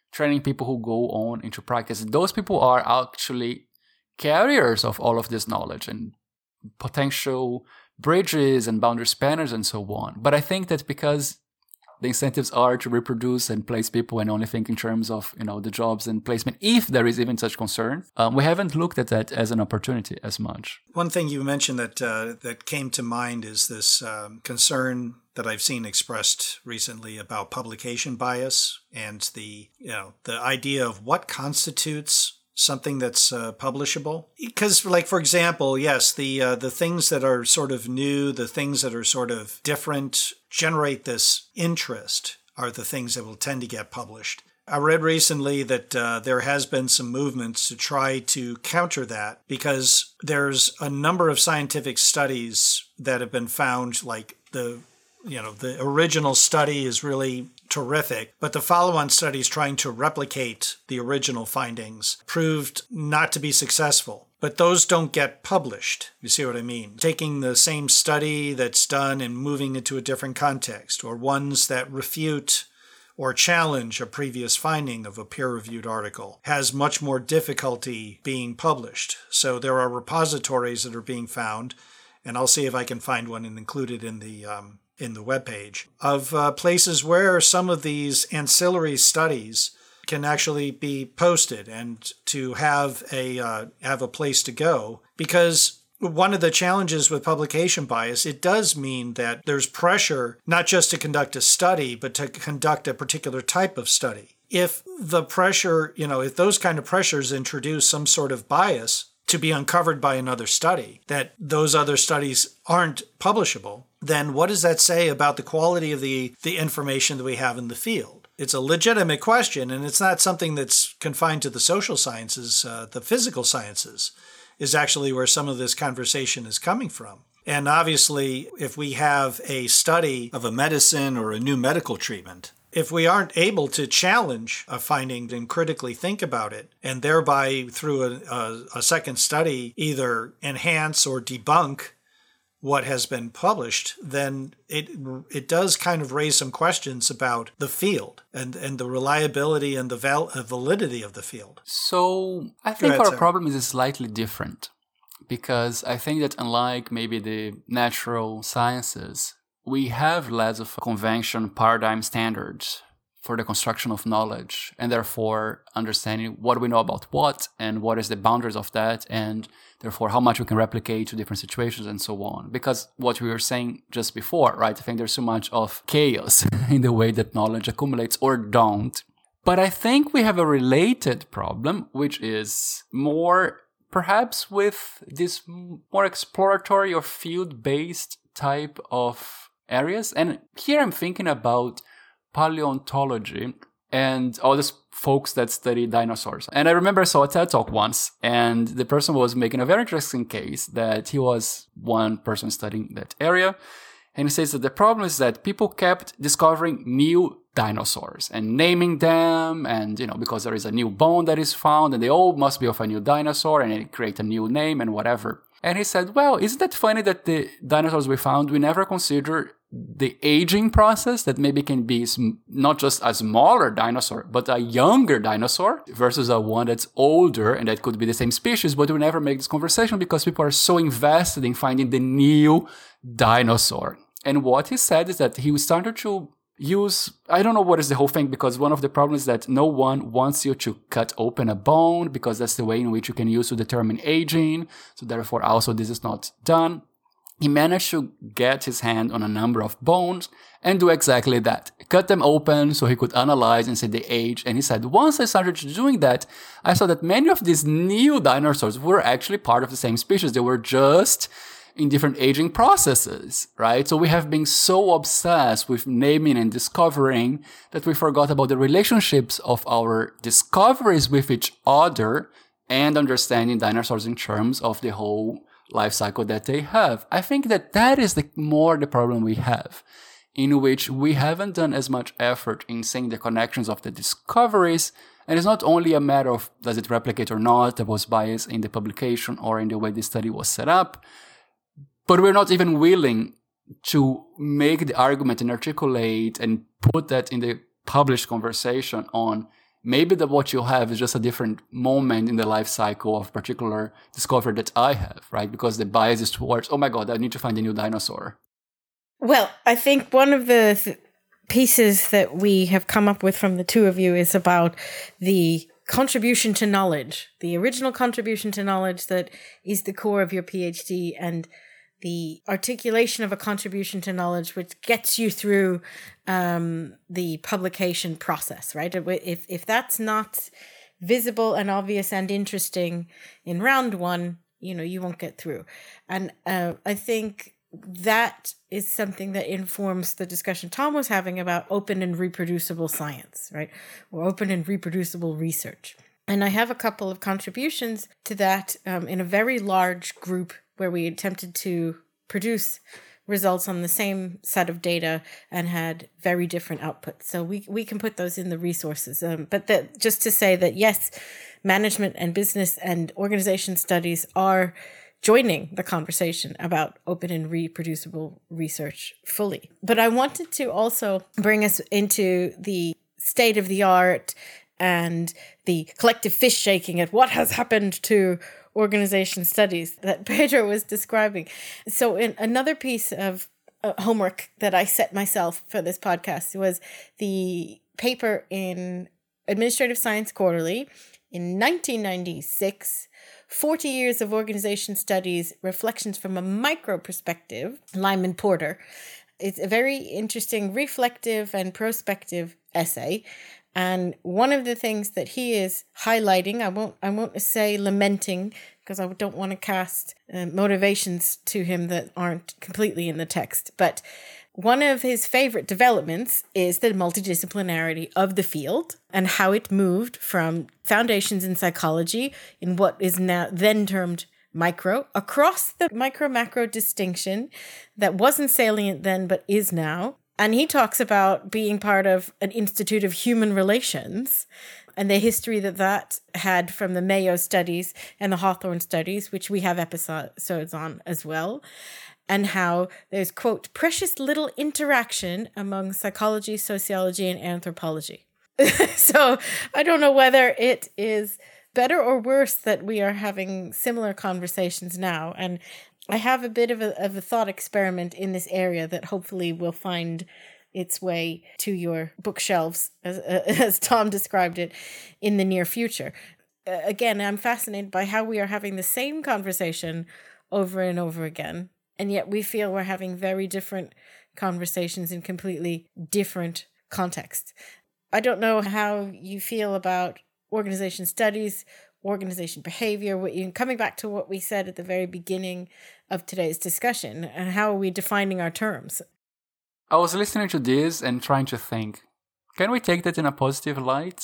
training people who go on into practice. Those people are actually carriers of all of this knowledge and potential bridges and boundary spanners and so on. But I think that because the incentives are to reproduce and place people and only think in terms of, you know, the jobs and placement, if there is even such concern, um, we haven't looked at that as an opportunity as much. One thing you mentioned that uh, that came to mind is this um, concern that I've seen expressed recently about publication bias and the, you know, the idea of what constitutes something that's uh, publishable. Because, like, for example, yes, the uh, the things that are sort of new, the things that are sort of different, generate this interest are the things that will tend to get published. I read recently that uh, there has been some movements to try to counter that, because there's a number of scientific studies that have been found, like the you know, the original study is really terrific, but the follow-on studies trying to replicate the original findings proved not to be successful. But those don't get published. You see what I mean? Taking the same study that's done and moving it to a different context, or ones that refute or challenge a previous finding of a peer-reviewed article, has much more difficulty being published. So there are repositories that are being found, and I'll see if I can find one and include it in the um, in the webpage, of uh, places where some of these ancillary studies can actually be posted and to have a uh, have a place to go. Because one of the challenges with publication bias, it does mean that there's pressure not just to conduct a study, but to conduct a particular type of study. If the pressure, you know, if those kind of pressures introduce some sort of bias to be uncovered by another study, that those other studies aren't publishable, then what does that say about the quality of the, the information that we have in the field? It's a legitimate question, and it's not something that's confined to the social sciences. Uh, the physical sciences is actually where some of this conversation is coming from. And obviously, if we have a study of a medicine or a new medical treatment, if we aren't able to challenge a finding and critically think about it, and thereby through a, a, a second study either enhance or debunk what has been published, then it it does kind of raise some questions about the field and, and the reliability and the val- validity of the field. So I think ahead, our Sarah. problem is slightly different, because I think that unlike maybe the natural sciences, we have less of a convention paradigm standards for the construction of knowledge, and therefore understanding what we know about what and what is the boundaries of that, and therefore how much we can replicate to different situations and so on. Because what we were saying just before, right? I think there's so much of chaos in the way that knowledge accumulates or don't. But I think we have a related problem, which is more perhaps with this more exploratory or field-based type of areas. And here I'm thinking about paleontology and all these folks that study dinosaurs. And I remember I saw a TED Talk once, and the person was making a very interesting case that he was one person studying that area. And he says that the problem is that people kept discovering new dinosaurs and naming them, and, you know, because there is a new bone that is found and they all must be of a new dinosaur, and it create a new name and whatever. And he said, well, isn't that funny that the dinosaurs we found, we never consider the aging process, that maybe can be sm- not just a smaller dinosaur, but a younger dinosaur versus a one that's older, and that could be the same species, but we never make this conversation because people are so invested in finding the new dinosaur. And what he said is that he started to use, I don't know what is the whole thing, because one of the problems is that no one wants you to cut open a bone, because that's the way in which you can use to determine aging. So therefore also this is not done. He managed to get his hand on a number of bones and do exactly that. Cut them open so he could analyze and see the age. And he said, once I started doing that, I saw that many of these new dinosaurs were actually part of the same species. They were just in different aging processes, right? So we have been so obsessed with naming and discovering that we forgot about the relationships of our discoveries with each other and understanding dinosaurs in terms of the whole life cycle that they have. I think that that is the more the problem we have, in which we haven't done as much effort in seeing the connections of the discoveries. And it's not only a matter of does it replicate or not, there was bias in the publication or in the way the study was set up, but we're not even willing to make the argument and articulate and put that in the published conversation on maybe that what you have is just a different moment in the life cycle of particular discovery that I have, right? Because the bias is towards, oh my God, I need to find a new dinosaur. Well, I think one of the th- pieces that we have come up with from the two of you is about the contribution to knowledge, the original contribution to knowledge that is the core of your PhD, and the articulation of a contribution to knowledge which gets you through um, the publication process, right? If if that's not visible and obvious and interesting in round one, you know, you won't get through. And uh, I think that is something that informs the discussion Tom was having about open and reproducible science, right? Or open and reproducible research. And I have a couple of contributions to that um, in a very large group where we attempted to produce results on the same set of data and had very different outputs. So we, we can put those in the resources. Um, but that, just to say that, yes, management and business and organization studies are joining the conversation about open and reproducible research fully. But I wanted to also bring us into the state of the art and the collective fist shaking at what has happened to organization studies that Pedro was describing. So in another piece of uh, homework that I set myself for this podcast was the paper in Administrative Science Quarterly in nineteen ninety-six, forty years of organization studies, reflections from a micro perspective, Lyman Porter. It's a very interesting, reflective and prospective essay. And one of the things that he is highlighting, I won't, I won't say lamenting, because I don't want to cast uh, motivations to him that aren't completely in the text. But one of his favorite developments is the multidisciplinarity of the field and how it moved from foundations in psychology in what is now then termed micro, across the micro-macro distinction that wasn't salient then but is now. And he talks about being part of an Institute of Human Relations and the history that that had from the Mayo studies and the Hawthorne studies, which we have episodes on as well, and how there's, quote, precious little interaction among psychology, sociology, and anthropology. So I don't know whether it is better or worse that we are having similar conversations now. And I have a bit of a, of a thought experiment in this area that hopefully will find its way to your bookshelves, as, uh, as Tom described it, in the near future. Uh, again, I'm fascinated by how we are having the same conversation over and over again, and yet we feel we're having very different conversations in completely different contexts. I don't know how you feel about organization studies, organization behavior, what you, coming back to what we said at the very beginning of today's discussion, and how are we defining our terms? I was listening to this and trying to think, can we take that in a positive light?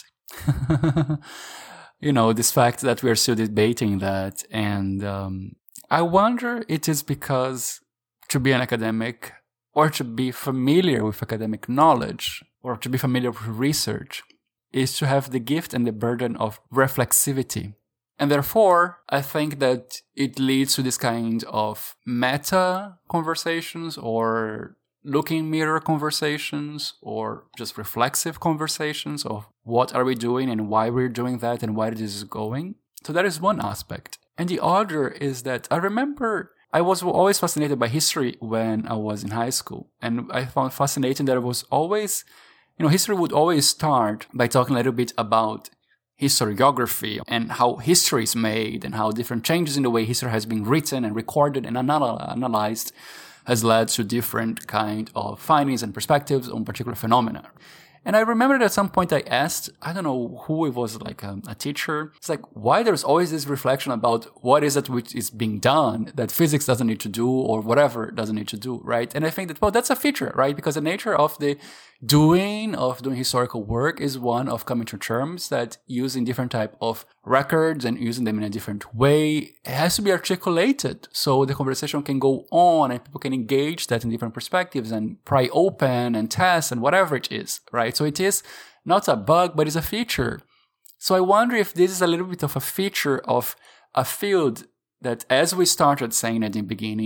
You know, this fact that we're still debating that. And um, I wonder it is because to be an academic or to be familiar with academic knowledge or to be familiar with research is to have the gift and the burden of reflexivity. And therefore, I think that it leads to this kind of meta conversations or looking mirror conversations or just reflexive conversations of what are we doing and why we're doing that and why this is going. So that is one aspect. And the other is that I remember I was always fascinated by history when I was in high school. And I found fascinating that it was always, you know, history would always start by talking a little bit about historiography and how history is made and how different changes in the way history has been written and recorded and anal- analyzed has led to different kind of findings and perspectives on particular phenomena. And I remember at some point I asked, I don't know who it was, like a, a teacher, it's like, why there's always this reflection about what is it which is being done that physics doesn't need to do or whatever doesn't need to do, right? And I think that, well, that's a feature, right? Because the nature of the doing, of doing historical work is one of coming to terms that using different type of records and using them in a different way, it has to be articulated so the conversation can go on and people can engage that in different perspectives and pry open and test and whatever it is, right? So it is not a bug, but it's a feature. So I wonder if this is a little bit of a feature of a field that, as we started saying at the beginning,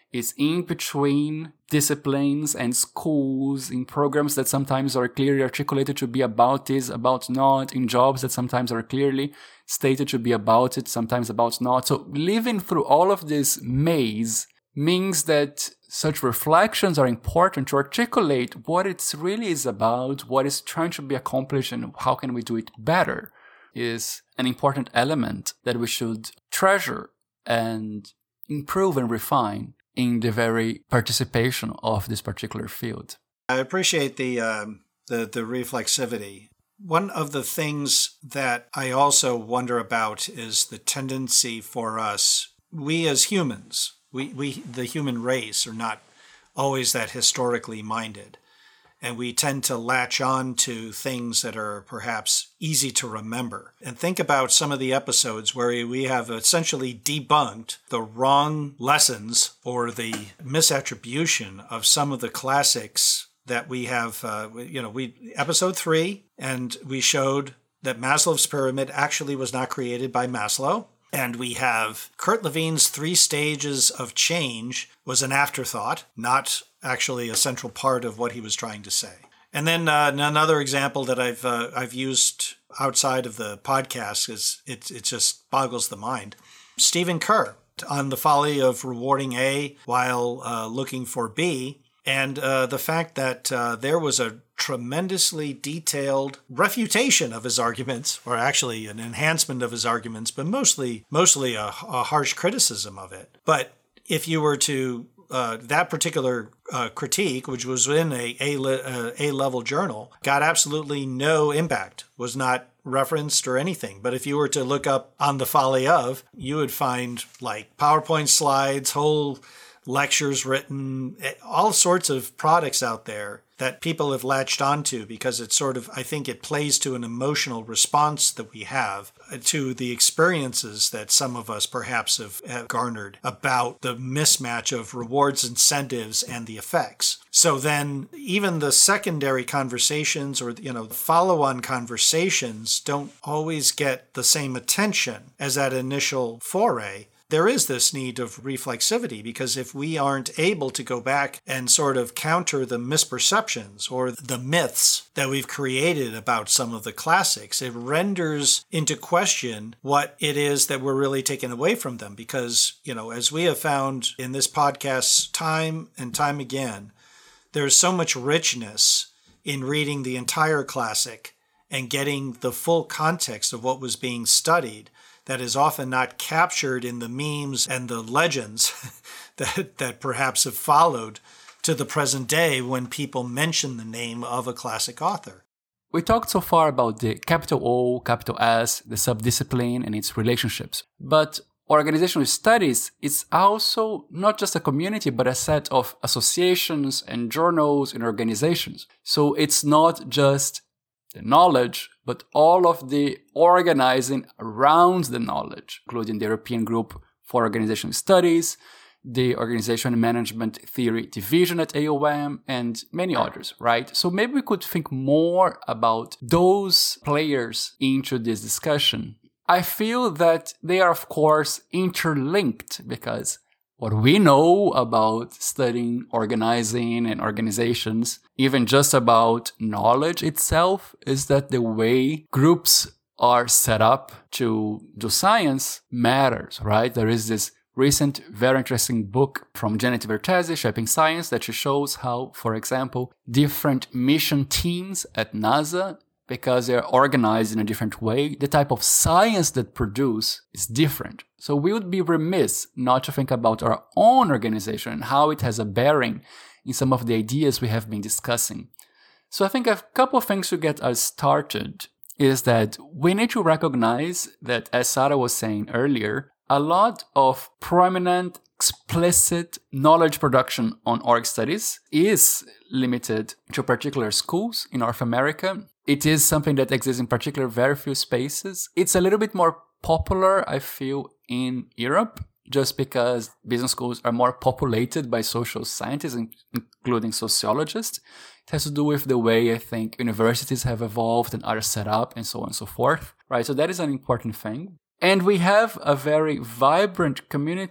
It's in between disciplines and schools, in programs that sometimes are clearly articulated to be about this, about not, in jobs that sometimes are clearly stated to be about it, sometimes about not. So living through all of this maze means that such reflections are important to articulate what it really is about, what is trying to be accomplished, and how can we do it better, is an important element that we should treasure and improve and refine in the very participation of this particular field. I appreciate the, um, the the reflexivity. One of the things that I also wonder about is the tendency for us, we as humans, we, we the human race are not always that historically minded. And we tend to latch on to things that are perhaps easy to remember. And think about some of the episodes where we have essentially debunked the wrong lessons or the misattribution of some of the classics that we have. Uh, you know, we episode three, and we showed that Maslow's pyramid actually was not created by Maslow. And we have Kurt Levine's Three Stages of Change was an afterthought, not actually a central part of what he was trying to say. And then uh, another example that I've uh, I've used outside of the podcast is it it just boggles the mind. Stephen Kerr on the folly of rewarding A while uh, looking for B, and uh, the fact that uh, there was a tremendously detailed refutation of his arguments, or actually an enhancement of his arguments, but mostly mostly a, a harsh criticism of it. But if you were to uh, that particular uh, critique, which was in a a, uh, a level journal, got absolutely no impact, was not referenced or anything. But if you were to look up On the Folly of, you would find like PowerPoint slides, whole lectures written, all sorts of products out there that people have latched onto because it's sort of, I think it plays to an emotional response that we have to the experiences that some of us perhaps have, have garnered about the mismatch of rewards, incentives, and the effects. So then even the secondary conversations or, you know, follow-on conversations don't always get the same attention as that initial foray. There is this need of reflexivity because if we aren't able to go back and sort of counter the misperceptions or the myths that we've created about some of the classics, it renders into question what it is that we're really taking away from them. Because, you know, as we have found in this podcast time and time again, there's so much richness in reading the entire classic and getting the full context of what was being studied that is often not captured in the memes and the legends that, that perhaps have followed to the present day when people mention the name of a classic author. We talked so far about the capital O, capital S, the subdiscipline and its relationships. But organizational studies is also not just a community, but a set of associations and journals and organizations. So it's not just the knowledge, but all of the organizing around the knowledge, including the European Group for Organizational Studies, the Organization and Management Theory Division at A O M, and many others, right? So maybe we could think more about those players into this discussion. I feel that they are, of course, interlinked because what we know about studying organizing and organizations, even just about knowledge itself, is that the way groups are set up to do science matters, right? There is this recent, very interesting book from Janet Vertesi, Shaping Science, that she shows how, for example, different mission teams at NASA, because they're organized in a different way, the type of science that produce is different. So we would be remiss not to think about our own organization and how it has a bearing in some of the ideas we have been discussing. So I think a couple of things to get us started is that we need to recognize that, as Sarah was saying earlier, a lot of prominent, explicit knowledge production on org studies is limited to particular schools in North America. It is something that exists in particular very few spaces. It's a little bit more popular, I feel, in Europe, just because business schools are more populated by social scientists, including sociologists. It has to do with the way I think universities have evolved and are set up and so on and so forth, right? So that is an important thing. And we have a very vibrant community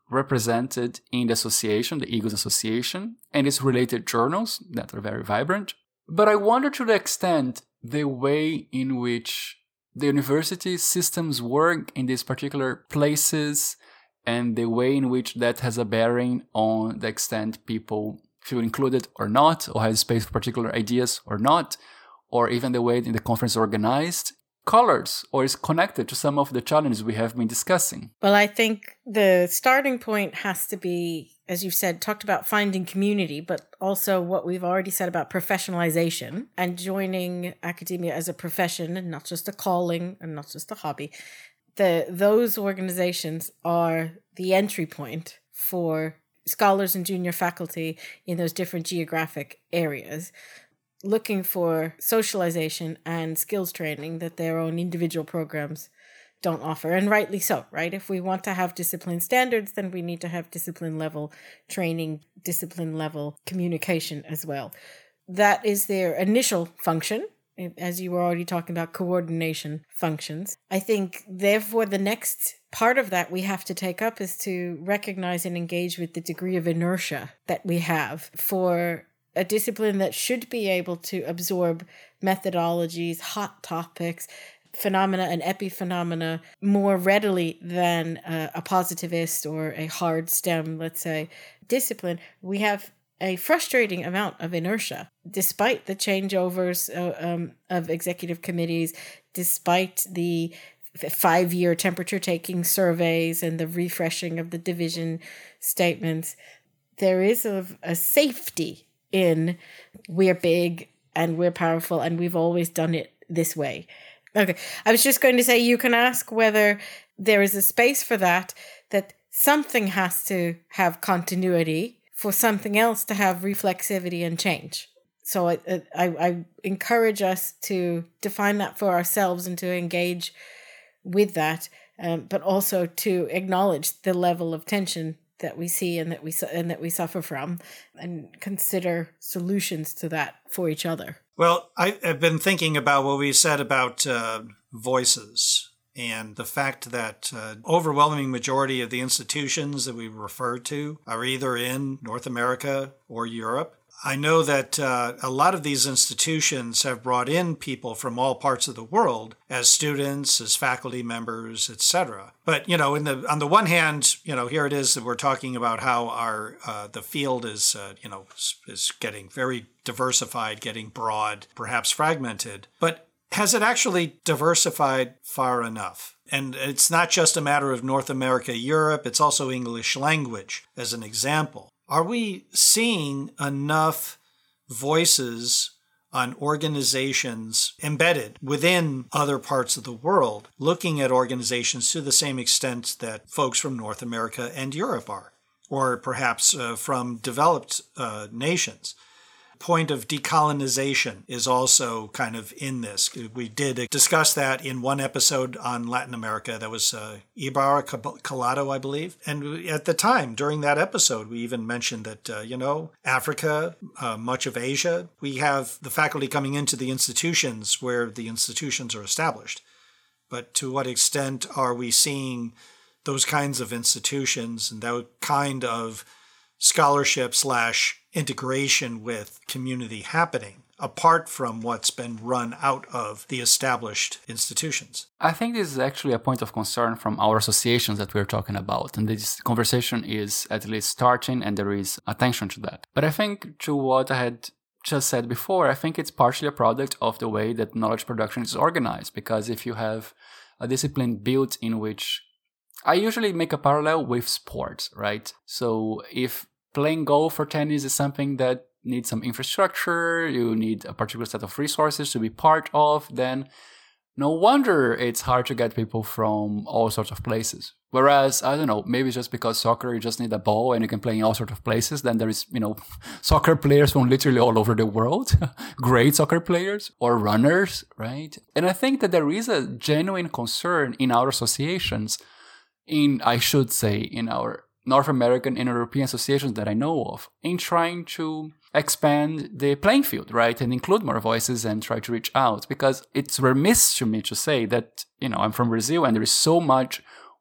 represented in the association, the Eagles Association, and its related journals that are very vibrant. But I wonder to the extent the way in which the university systems work in these particular places and the way in which that has a bearing on the extent people feel included or not, or have space for particular ideas or not, or even the way in the conference is organized, colors or is connected to some of the challenges we have been discussing. Well, I think the starting point has to be, as you've said, talked about finding community, but also what we've already said about professionalization and joining academia as a profession and not just a calling and not just a hobby. The, those organizations are the entry point for scholars and junior faculty in those different geographic areas, looking for socialization and skills training that their own individual programs don't offer. And rightly so, right? If we want to have discipline standards, then we need to have discipline level training, discipline level communication as well. That is their initial function, as you were already talking about coordination functions. I think, therefore, the next part of that we have to take up is to recognize and engage with the degree of inertia that we have for a discipline that should be able to absorb methodologies, hot topics, phenomena and epiphenomena more readily than uh, a positivist or a hard STEM, let's say, discipline. We have a frustrating amount of inertia, despite the changeovers uh, um, of executive committees, despite the five-year temperature-taking surveys and the refreshing of the division statements. There is a, a safety in we're big and we're powerful and we've always done it this way. Okay, I was just going to say you can ask whether there is a space for that, that something has to have continuity for something else to have reflexivity and change. So I, I, I encourage us to define that for ourselves and to engage with that, um, but also to acknowledge the level of tension that we see and that we su- and that we suffer from, and consider solutions to that for each other. Well, I, I've been thinking about what we said about uh, voices and the fact that uh, overwhelming majority of the institutions that we refer to are either in North America or Europe. I know that uh, a lot of these institutions have brought in people from all parts of the world as students, as faculty members, et cetera. But, you know, in the on the one hand, you know, here it is that we're talking about how our uh, the field is, uh, you know, is getting very diversified, getting broad, perhaps fragmented. But has it actually diversified far enough? And it's not just a matter of North America, Europe. It's also English language, as an example. Are we seeing enough voices on organizations embedded within other parts of the world, looking at organizations to the same extent that folks from North America and Europe are, or perhaps uh, from developed uh, nations? Point of decolonization is also kind of in this. We did discuss that in one episode on Latin America. That was uh, Ibarra Collado, I believe. And at the time, during that episode, we even mentioned that, uh, you know, Africa, uh, much of Asia, we have the faculty coming into the institutions where the institutions are established. But to what extent are we seeing those kinds of institutions and that kind of scholarship slash integration with community happening apart from what's been run out of the established institutions? I think this is actually a point of concern from our associations that we're talking about. And this conversation is at least starting and there is attention to that. But I think to what I had just said before, I think it's partially a product of the way that knowledge production is organized. Because if you have a discipline built in which I usually make a parallel with sports, right? So if playing golf or tennis is something that needs some infrastructure, you need a particular set of resources to be part of, then no wonder it's hard to get people from all sorts of places. Whereas, I don't know, maybe just because soccer, you just need a ball and you can play in all sorts of places, then there is, you know, soccer players from literally all over the world, great soccer players or runners, right? And I think that there is a genuine concern in our associations, in, I should say, in our North American and European associations that I know of, in trying to expand the playing field, right? And include more voices and try to reach out. Because it's remiss to me to say that, you know, I'm from Brazil and there is so much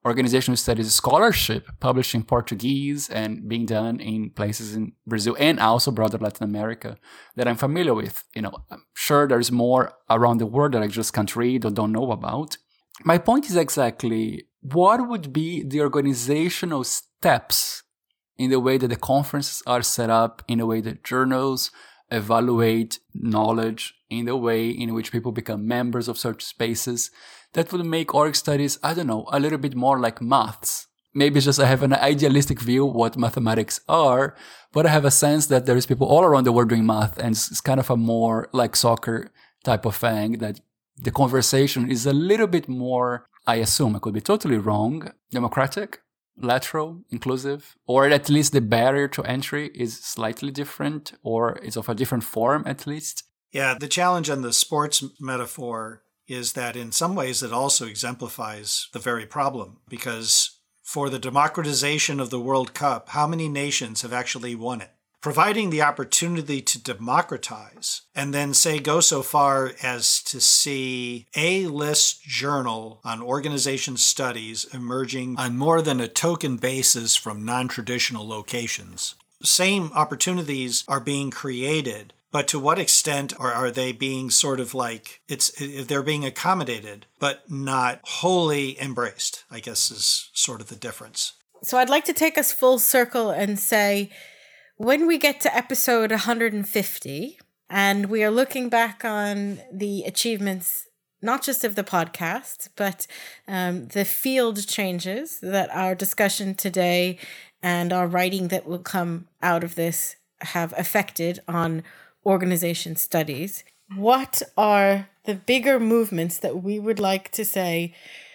organizational studies scholarship published in Portuguese and being done in places in Brazil and also broader Latin America that I'm familiar with. You know, I'm sure there's more around the world that I just can't read or don't know about. My point is exactly what would be the organizational steps in the way that the conferences are set up, in the way that journals evaluate knowledge, in the way in which people become members of such spaces, that would make org studies, I don't know, a little bit more like maths. Maybe it's just I have an idealistic view of what mathematics are, but I have a sense that there is people all around the world doing math, and it's kind of a more like soccer type of thing, that the conversation is a little bit more, I assume, I could be totally wrong, democratic, lateral, inclusive, or at least the barrier to entry is slightly different, or it's of a different form at least. Yeah, the challenge on the sports metaphor is that in some ways it also exemplifies the very problem, because for the democratization of the World Cup, how many nations have actually won it? Providing the opportunity to democratize and then say go so far as to see A-list journal on organization studies emerging on more than a token basis from non-traditional locations. Same opportunities are being created, but to what extent are, are they being sort of like, it's they're being accommodated, but not wholly embraced, I guess is sort of the difference. So I'd like to take us full circle and say, when we get to episode one hundred fifty, and we are looking back on the achievements, not just of the podcast, but um, the field changes that our discussion today and our writing that will come out of this have affected on organization studies, what are the bigger movements that we would like to say,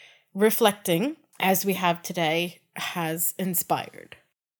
reflecting as we have today, has inspired?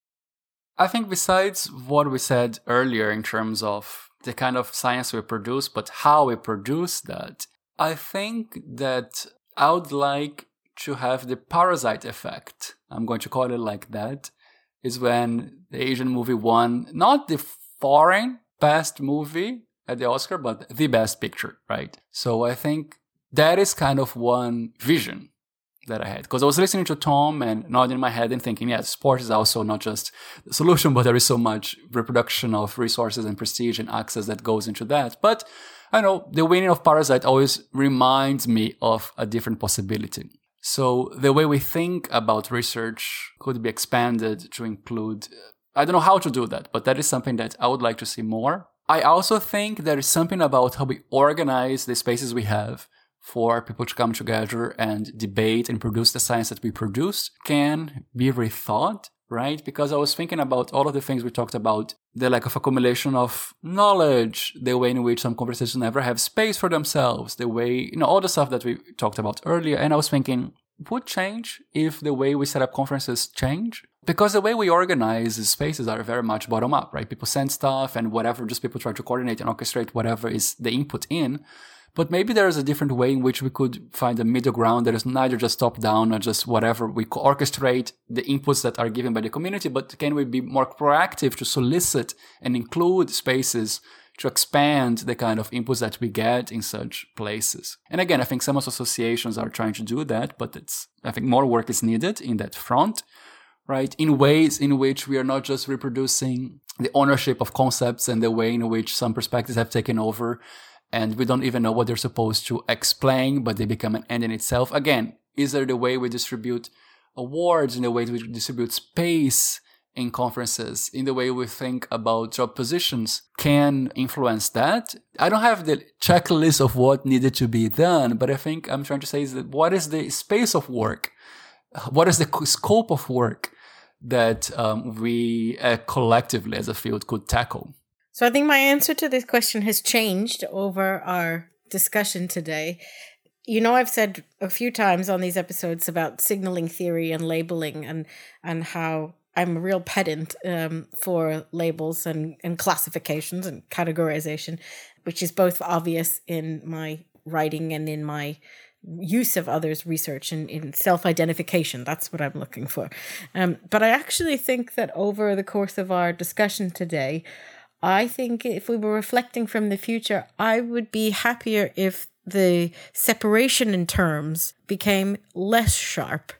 I think besides what we said earlier in terms of the kind of science we produce, but how we produce that, I think that I would like to have the parasite effect. I'm going to call it like that. Is when the Asian movie won, not the foreign best movie at the Oscar, but the best picture, right? So I think that is kind of one vision that I had. Because I was listening to Tom and nodding my head and thinking, yes, sport is also not just the solution, but there is so much reproduction of resources and prestige and access that goes into that. But I know the winning of Parasite always reminds me of a different possibility. So the way we think about research could be expanded to include, I don't know how to do that, but that is something that I would like to see more. I also think there is something about how we organize the spaces we have for people to come together and debate and produce the science that we produce can be rethought, right? Because I was thinking about all of the things we talked about, the lack of accumulation of knowledge, the way in which some conversations never have space for themselves, the way, you know, all the stuff that we talked about earlier. And I was thinking, would change if the way we set up conferences change? Because the way we organize the spaces are very much bottom up, right? People send stuff and whatever, just people try to coordinate and orchestrate whatever is the input in. But maybe there is a different way in which we could find a middle ground that is neither just top down or just whatever. We orchestrate the inputs that are given by the community, but can we be more proactive to solicit and include spaces to expand the kind of inputs that we get in such places? And again, I think some associations are trying to do that, but it's, I think more work is needed in that front, right? In ways in which we are not just reproducing the ownership of concepts and the way in which some perspectives have taken over, and we don't even know what they're supposed to explain, but they become an end in itself. Again, is there the way we distribute awards, in the way we distribute space in conferences, in the way we think about job positions can influence that? I don't have the checklist of what needed to be done, but I think I'm trying to say is that what is the space of work? What is the scope of work that um, we uh, collectively as a field could tackle? So I think my answer to this question has changed over our discussion today. You know, I've said a few times on these episodes about signaling theory and labeling, and and how I'm a real pedant um, for labels and, and classifications and categorization, which is both obvious in my writing and in my use of others' research and in self-identification. That's what I'm looking for. Um, but I actually think that over the course of our discussion today, I think if we were reflecting from the future, I would be happier if the separation in terms became less sharp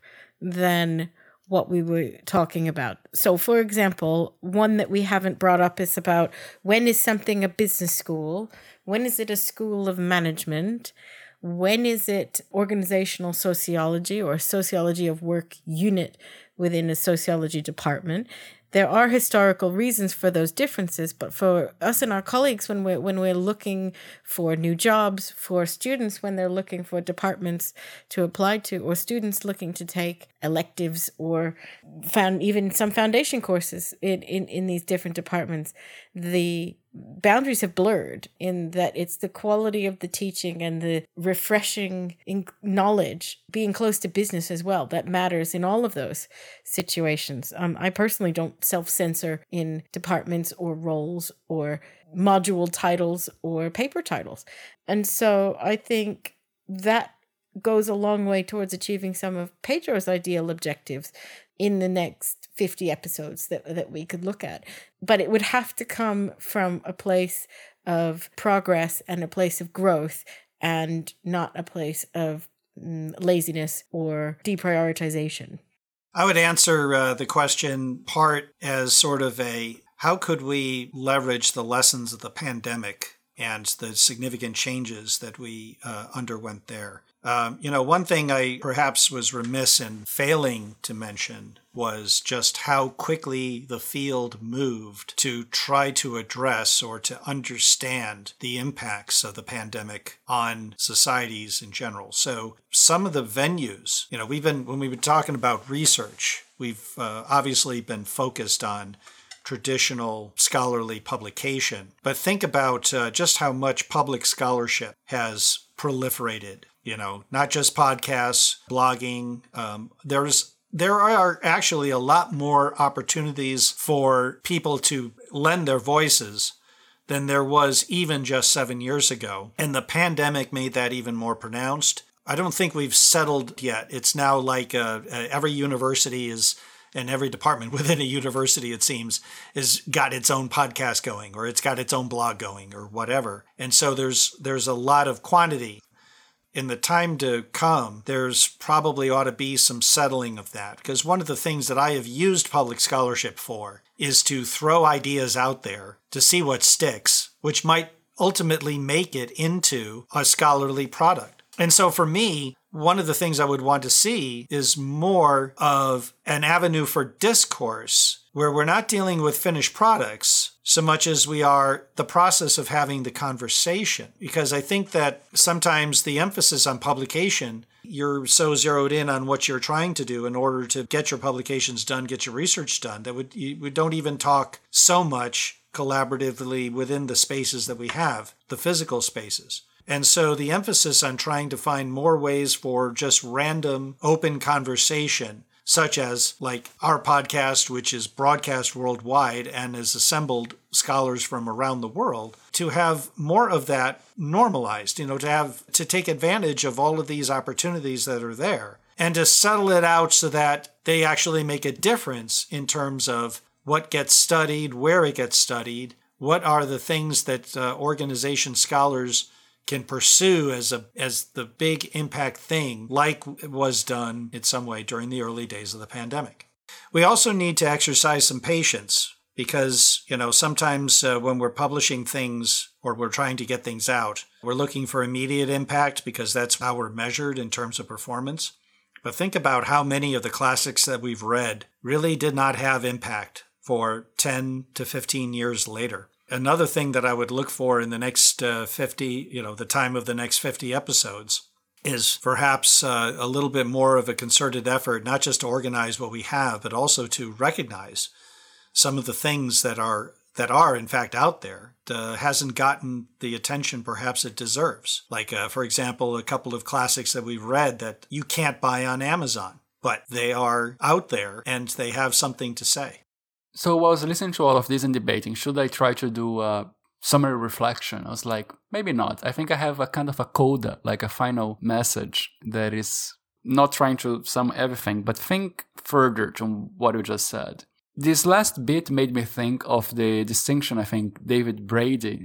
than what we were talking about. So, for example, one that we haven't brought up is about when is something a business school? When is it a school of management? When is it organizational sociology or sociology of work unit within a sociology department? There are historical reasons for those differences, but for us and our colleagues, when we're, when we're looking for new jobs, for students when they're looking for departments to apply to, or students looking to take electives or found even some foundation courses in, in, in these different departments, the boundaries have blurred in that it's the quality of the teaching and the refreshing in knowledge, being close to business as well, that matters in all of those situations. Um, I personally don't self-censor in departments or roles or module titles or paper titles. And so I think that goes a long way towards achieving some of Pedro's ideal objectives in the next fifty episodes that, that we could look at. But it would have to come from a place of progress and a place of growth and not a place of mm, laziness or deprioritization. I would answer uh, the question part as sort of a, how could we leverage the lessons of the pandemic and the significant changes that we uh, underwent there? Um, you know, one thing I perhaps was remiss in failing to mention was just how quickly the field moved to try to address or to understand the impacts of the pandemic on societies in general. So some of the venues, you know, we've been, when we've been talking about research, we've uh, obviously been focused on traditional scholarly publication. But think about uh, just how much public scholarship has proliferated. You know, not just podcasts, blogging. Um, there's there are actually a lot more opportunities for people to lend their voices than there was even just seven years ago. And the pandemic made that even more pronounced. I don't think we've settled yet. It's now like uh, every university is, and every department within a university, it seems, has got its own podcast going, or it's got its own blog going, or whatever. And so there's there's a lot of quantity. In the time to come, there's probably ought to be some settling of that. Because one of the things that I have used public scholarship for is to throw ideas out there to see what sticks, which might ultimately make it into a scholarly product. And so for me, one of the things I would want to see is more of an avenue for discourse where we're not dealing with finished products so much as we are the process of having the conversation. Because I think that sometimes the emphasis on publication, you're so zeroed in on what you're trying to do in order to get your publications done, get your research done, that we, we don't even talk so much collaboratively within the spaces that we have, the physical spaces. And so the emphasis on trying to find more ways for just random open conversation, such as like our podcast, which is broadcast worldwide and has assembled scholars from around the world, to have more of that normalized, you know, to have to take advantage of all of these opportunities that are there and to settle it out so that they actually make a difference in terms of what gets studied, where it gets studied, what are the things that uh, organization scholars can pursue as a as the big impact thing, like was done in some way during the early days of the pandemic. We also need to exercise some patience because, you know, sometimes uh, when we're publishing things or we're trying to get things out, we're looking for immediate impact because that's how we're measured in terms of performance. But think about how many of the classics that we've read really did not have impact for ten to fifteen years later. Another thing that I would look for in the next uh, fifty, you know, the time of the next fifty episodes is perhaps uh, a little bit more of a concerted effort, not just to organize what we have, but also to recognize some of the things that are that are in fact out there uh, hasn't gotten the attention perhaps it deserves. Like, uh, for example, a couple of classics that we've read that you can't buy on Amazon, but they are out there and they have something to say. So while I was listening to all of this and debating, should I try to do a summary reflection? I was like, maybe not. I think I have a kind of a coda, like a final message that is not trying to sum everything, but think further to what you just said. This last bit made me think of the distinction I think David Brady,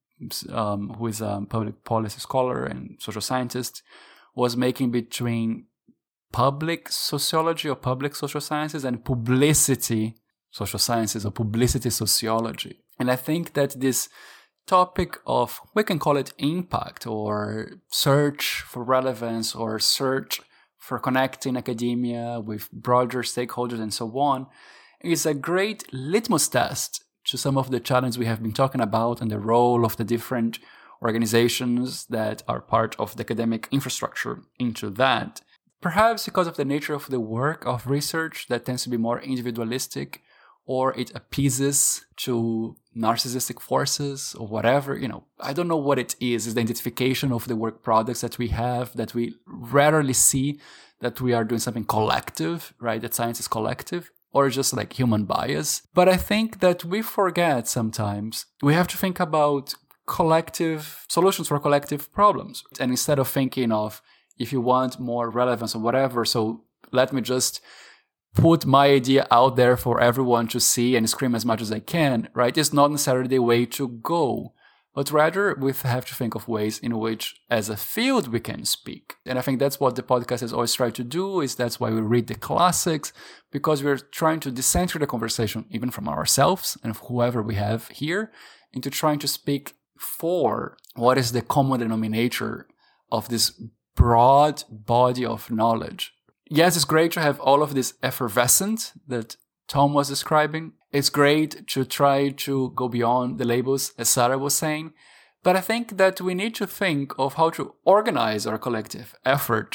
um, who is a public policy scholar and social scientist, was making between public sociology or public social sciences and publicity social sciences or publicity sociology. And I think that this topic of, we can call it impact or search for relevance or search for connecting academia with broader stakeholders and so on, is a great litmus test to some of the challenges we have been talking about and the role of the different organizations that are part of the academic infrastructure into that. Perhaps because of the nature of the work of research that tends to be more individualistic, or it appeases to narcissistic forces or whatever, you know, I don't know what it is. It's the identification of the work products that we have, that we rarely see that we are doing something collective, right? That science is collective, or just like human bias. But I think that we forget sometimes we have to think about collective solutions for collective problems. And instead of thinking of, if you want more relevance or whatever, so let me just put my idea out there for everyone to see and scream as much as I can, right? It's not necessarily the way to go, but rather we have to think of ways in which as a field we can speak. And I think that's what the podcast has always tried to do, is that's why we read the classics, because we're trying to decenter the conversation even from ourselves and whoever we have here into trying to speak for what is the common denominator of this broad body of knowledge. Yes, it's great to have all of this effervescent that Tom was describing. It's great to try to go beyond the labels, as Sarah was saying. But I think that we need to think of how to organize our collective effort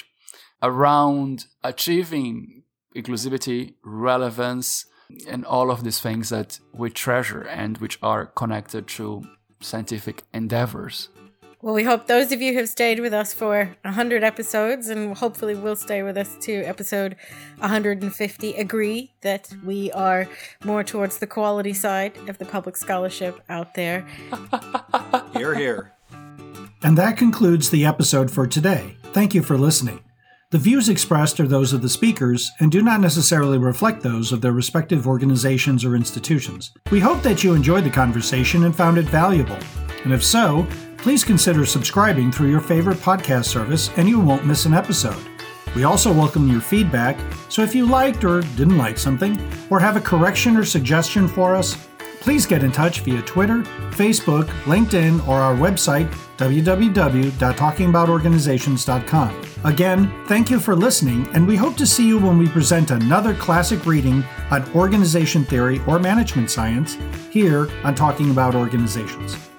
around achieving inclusivity, relevance, and all of these things that we treasure and which are connected to scientific endeavors. Well, we hope those of you who have stayed with us for one hundred episodes, and hopefully will stay with us to episode one hundred fifty, agree that we are more towards the quality side of the public scholarship out there. Hear, hear. And that concludes the episode for today. Thank you for listening. The views expressed are those of the speakers and do not necessarily reflect those of their respective organizations or institutions. We hope that you enjoyed the conversation and found it valuable. And if so, please consider subscribing through your favorite podcast service and you won't miss an episode. We also welcome your feedback, so if you liked or didn't like something, or have a correction or suggestion for us, please get in touch via Twitter, Facebook, LinkedIn, or our website, w w w dot talking about organizations dot com. Again, thank you for listening, and we hope to see you when we present another classic reading on organization theory or management science here on Talking About Organizations.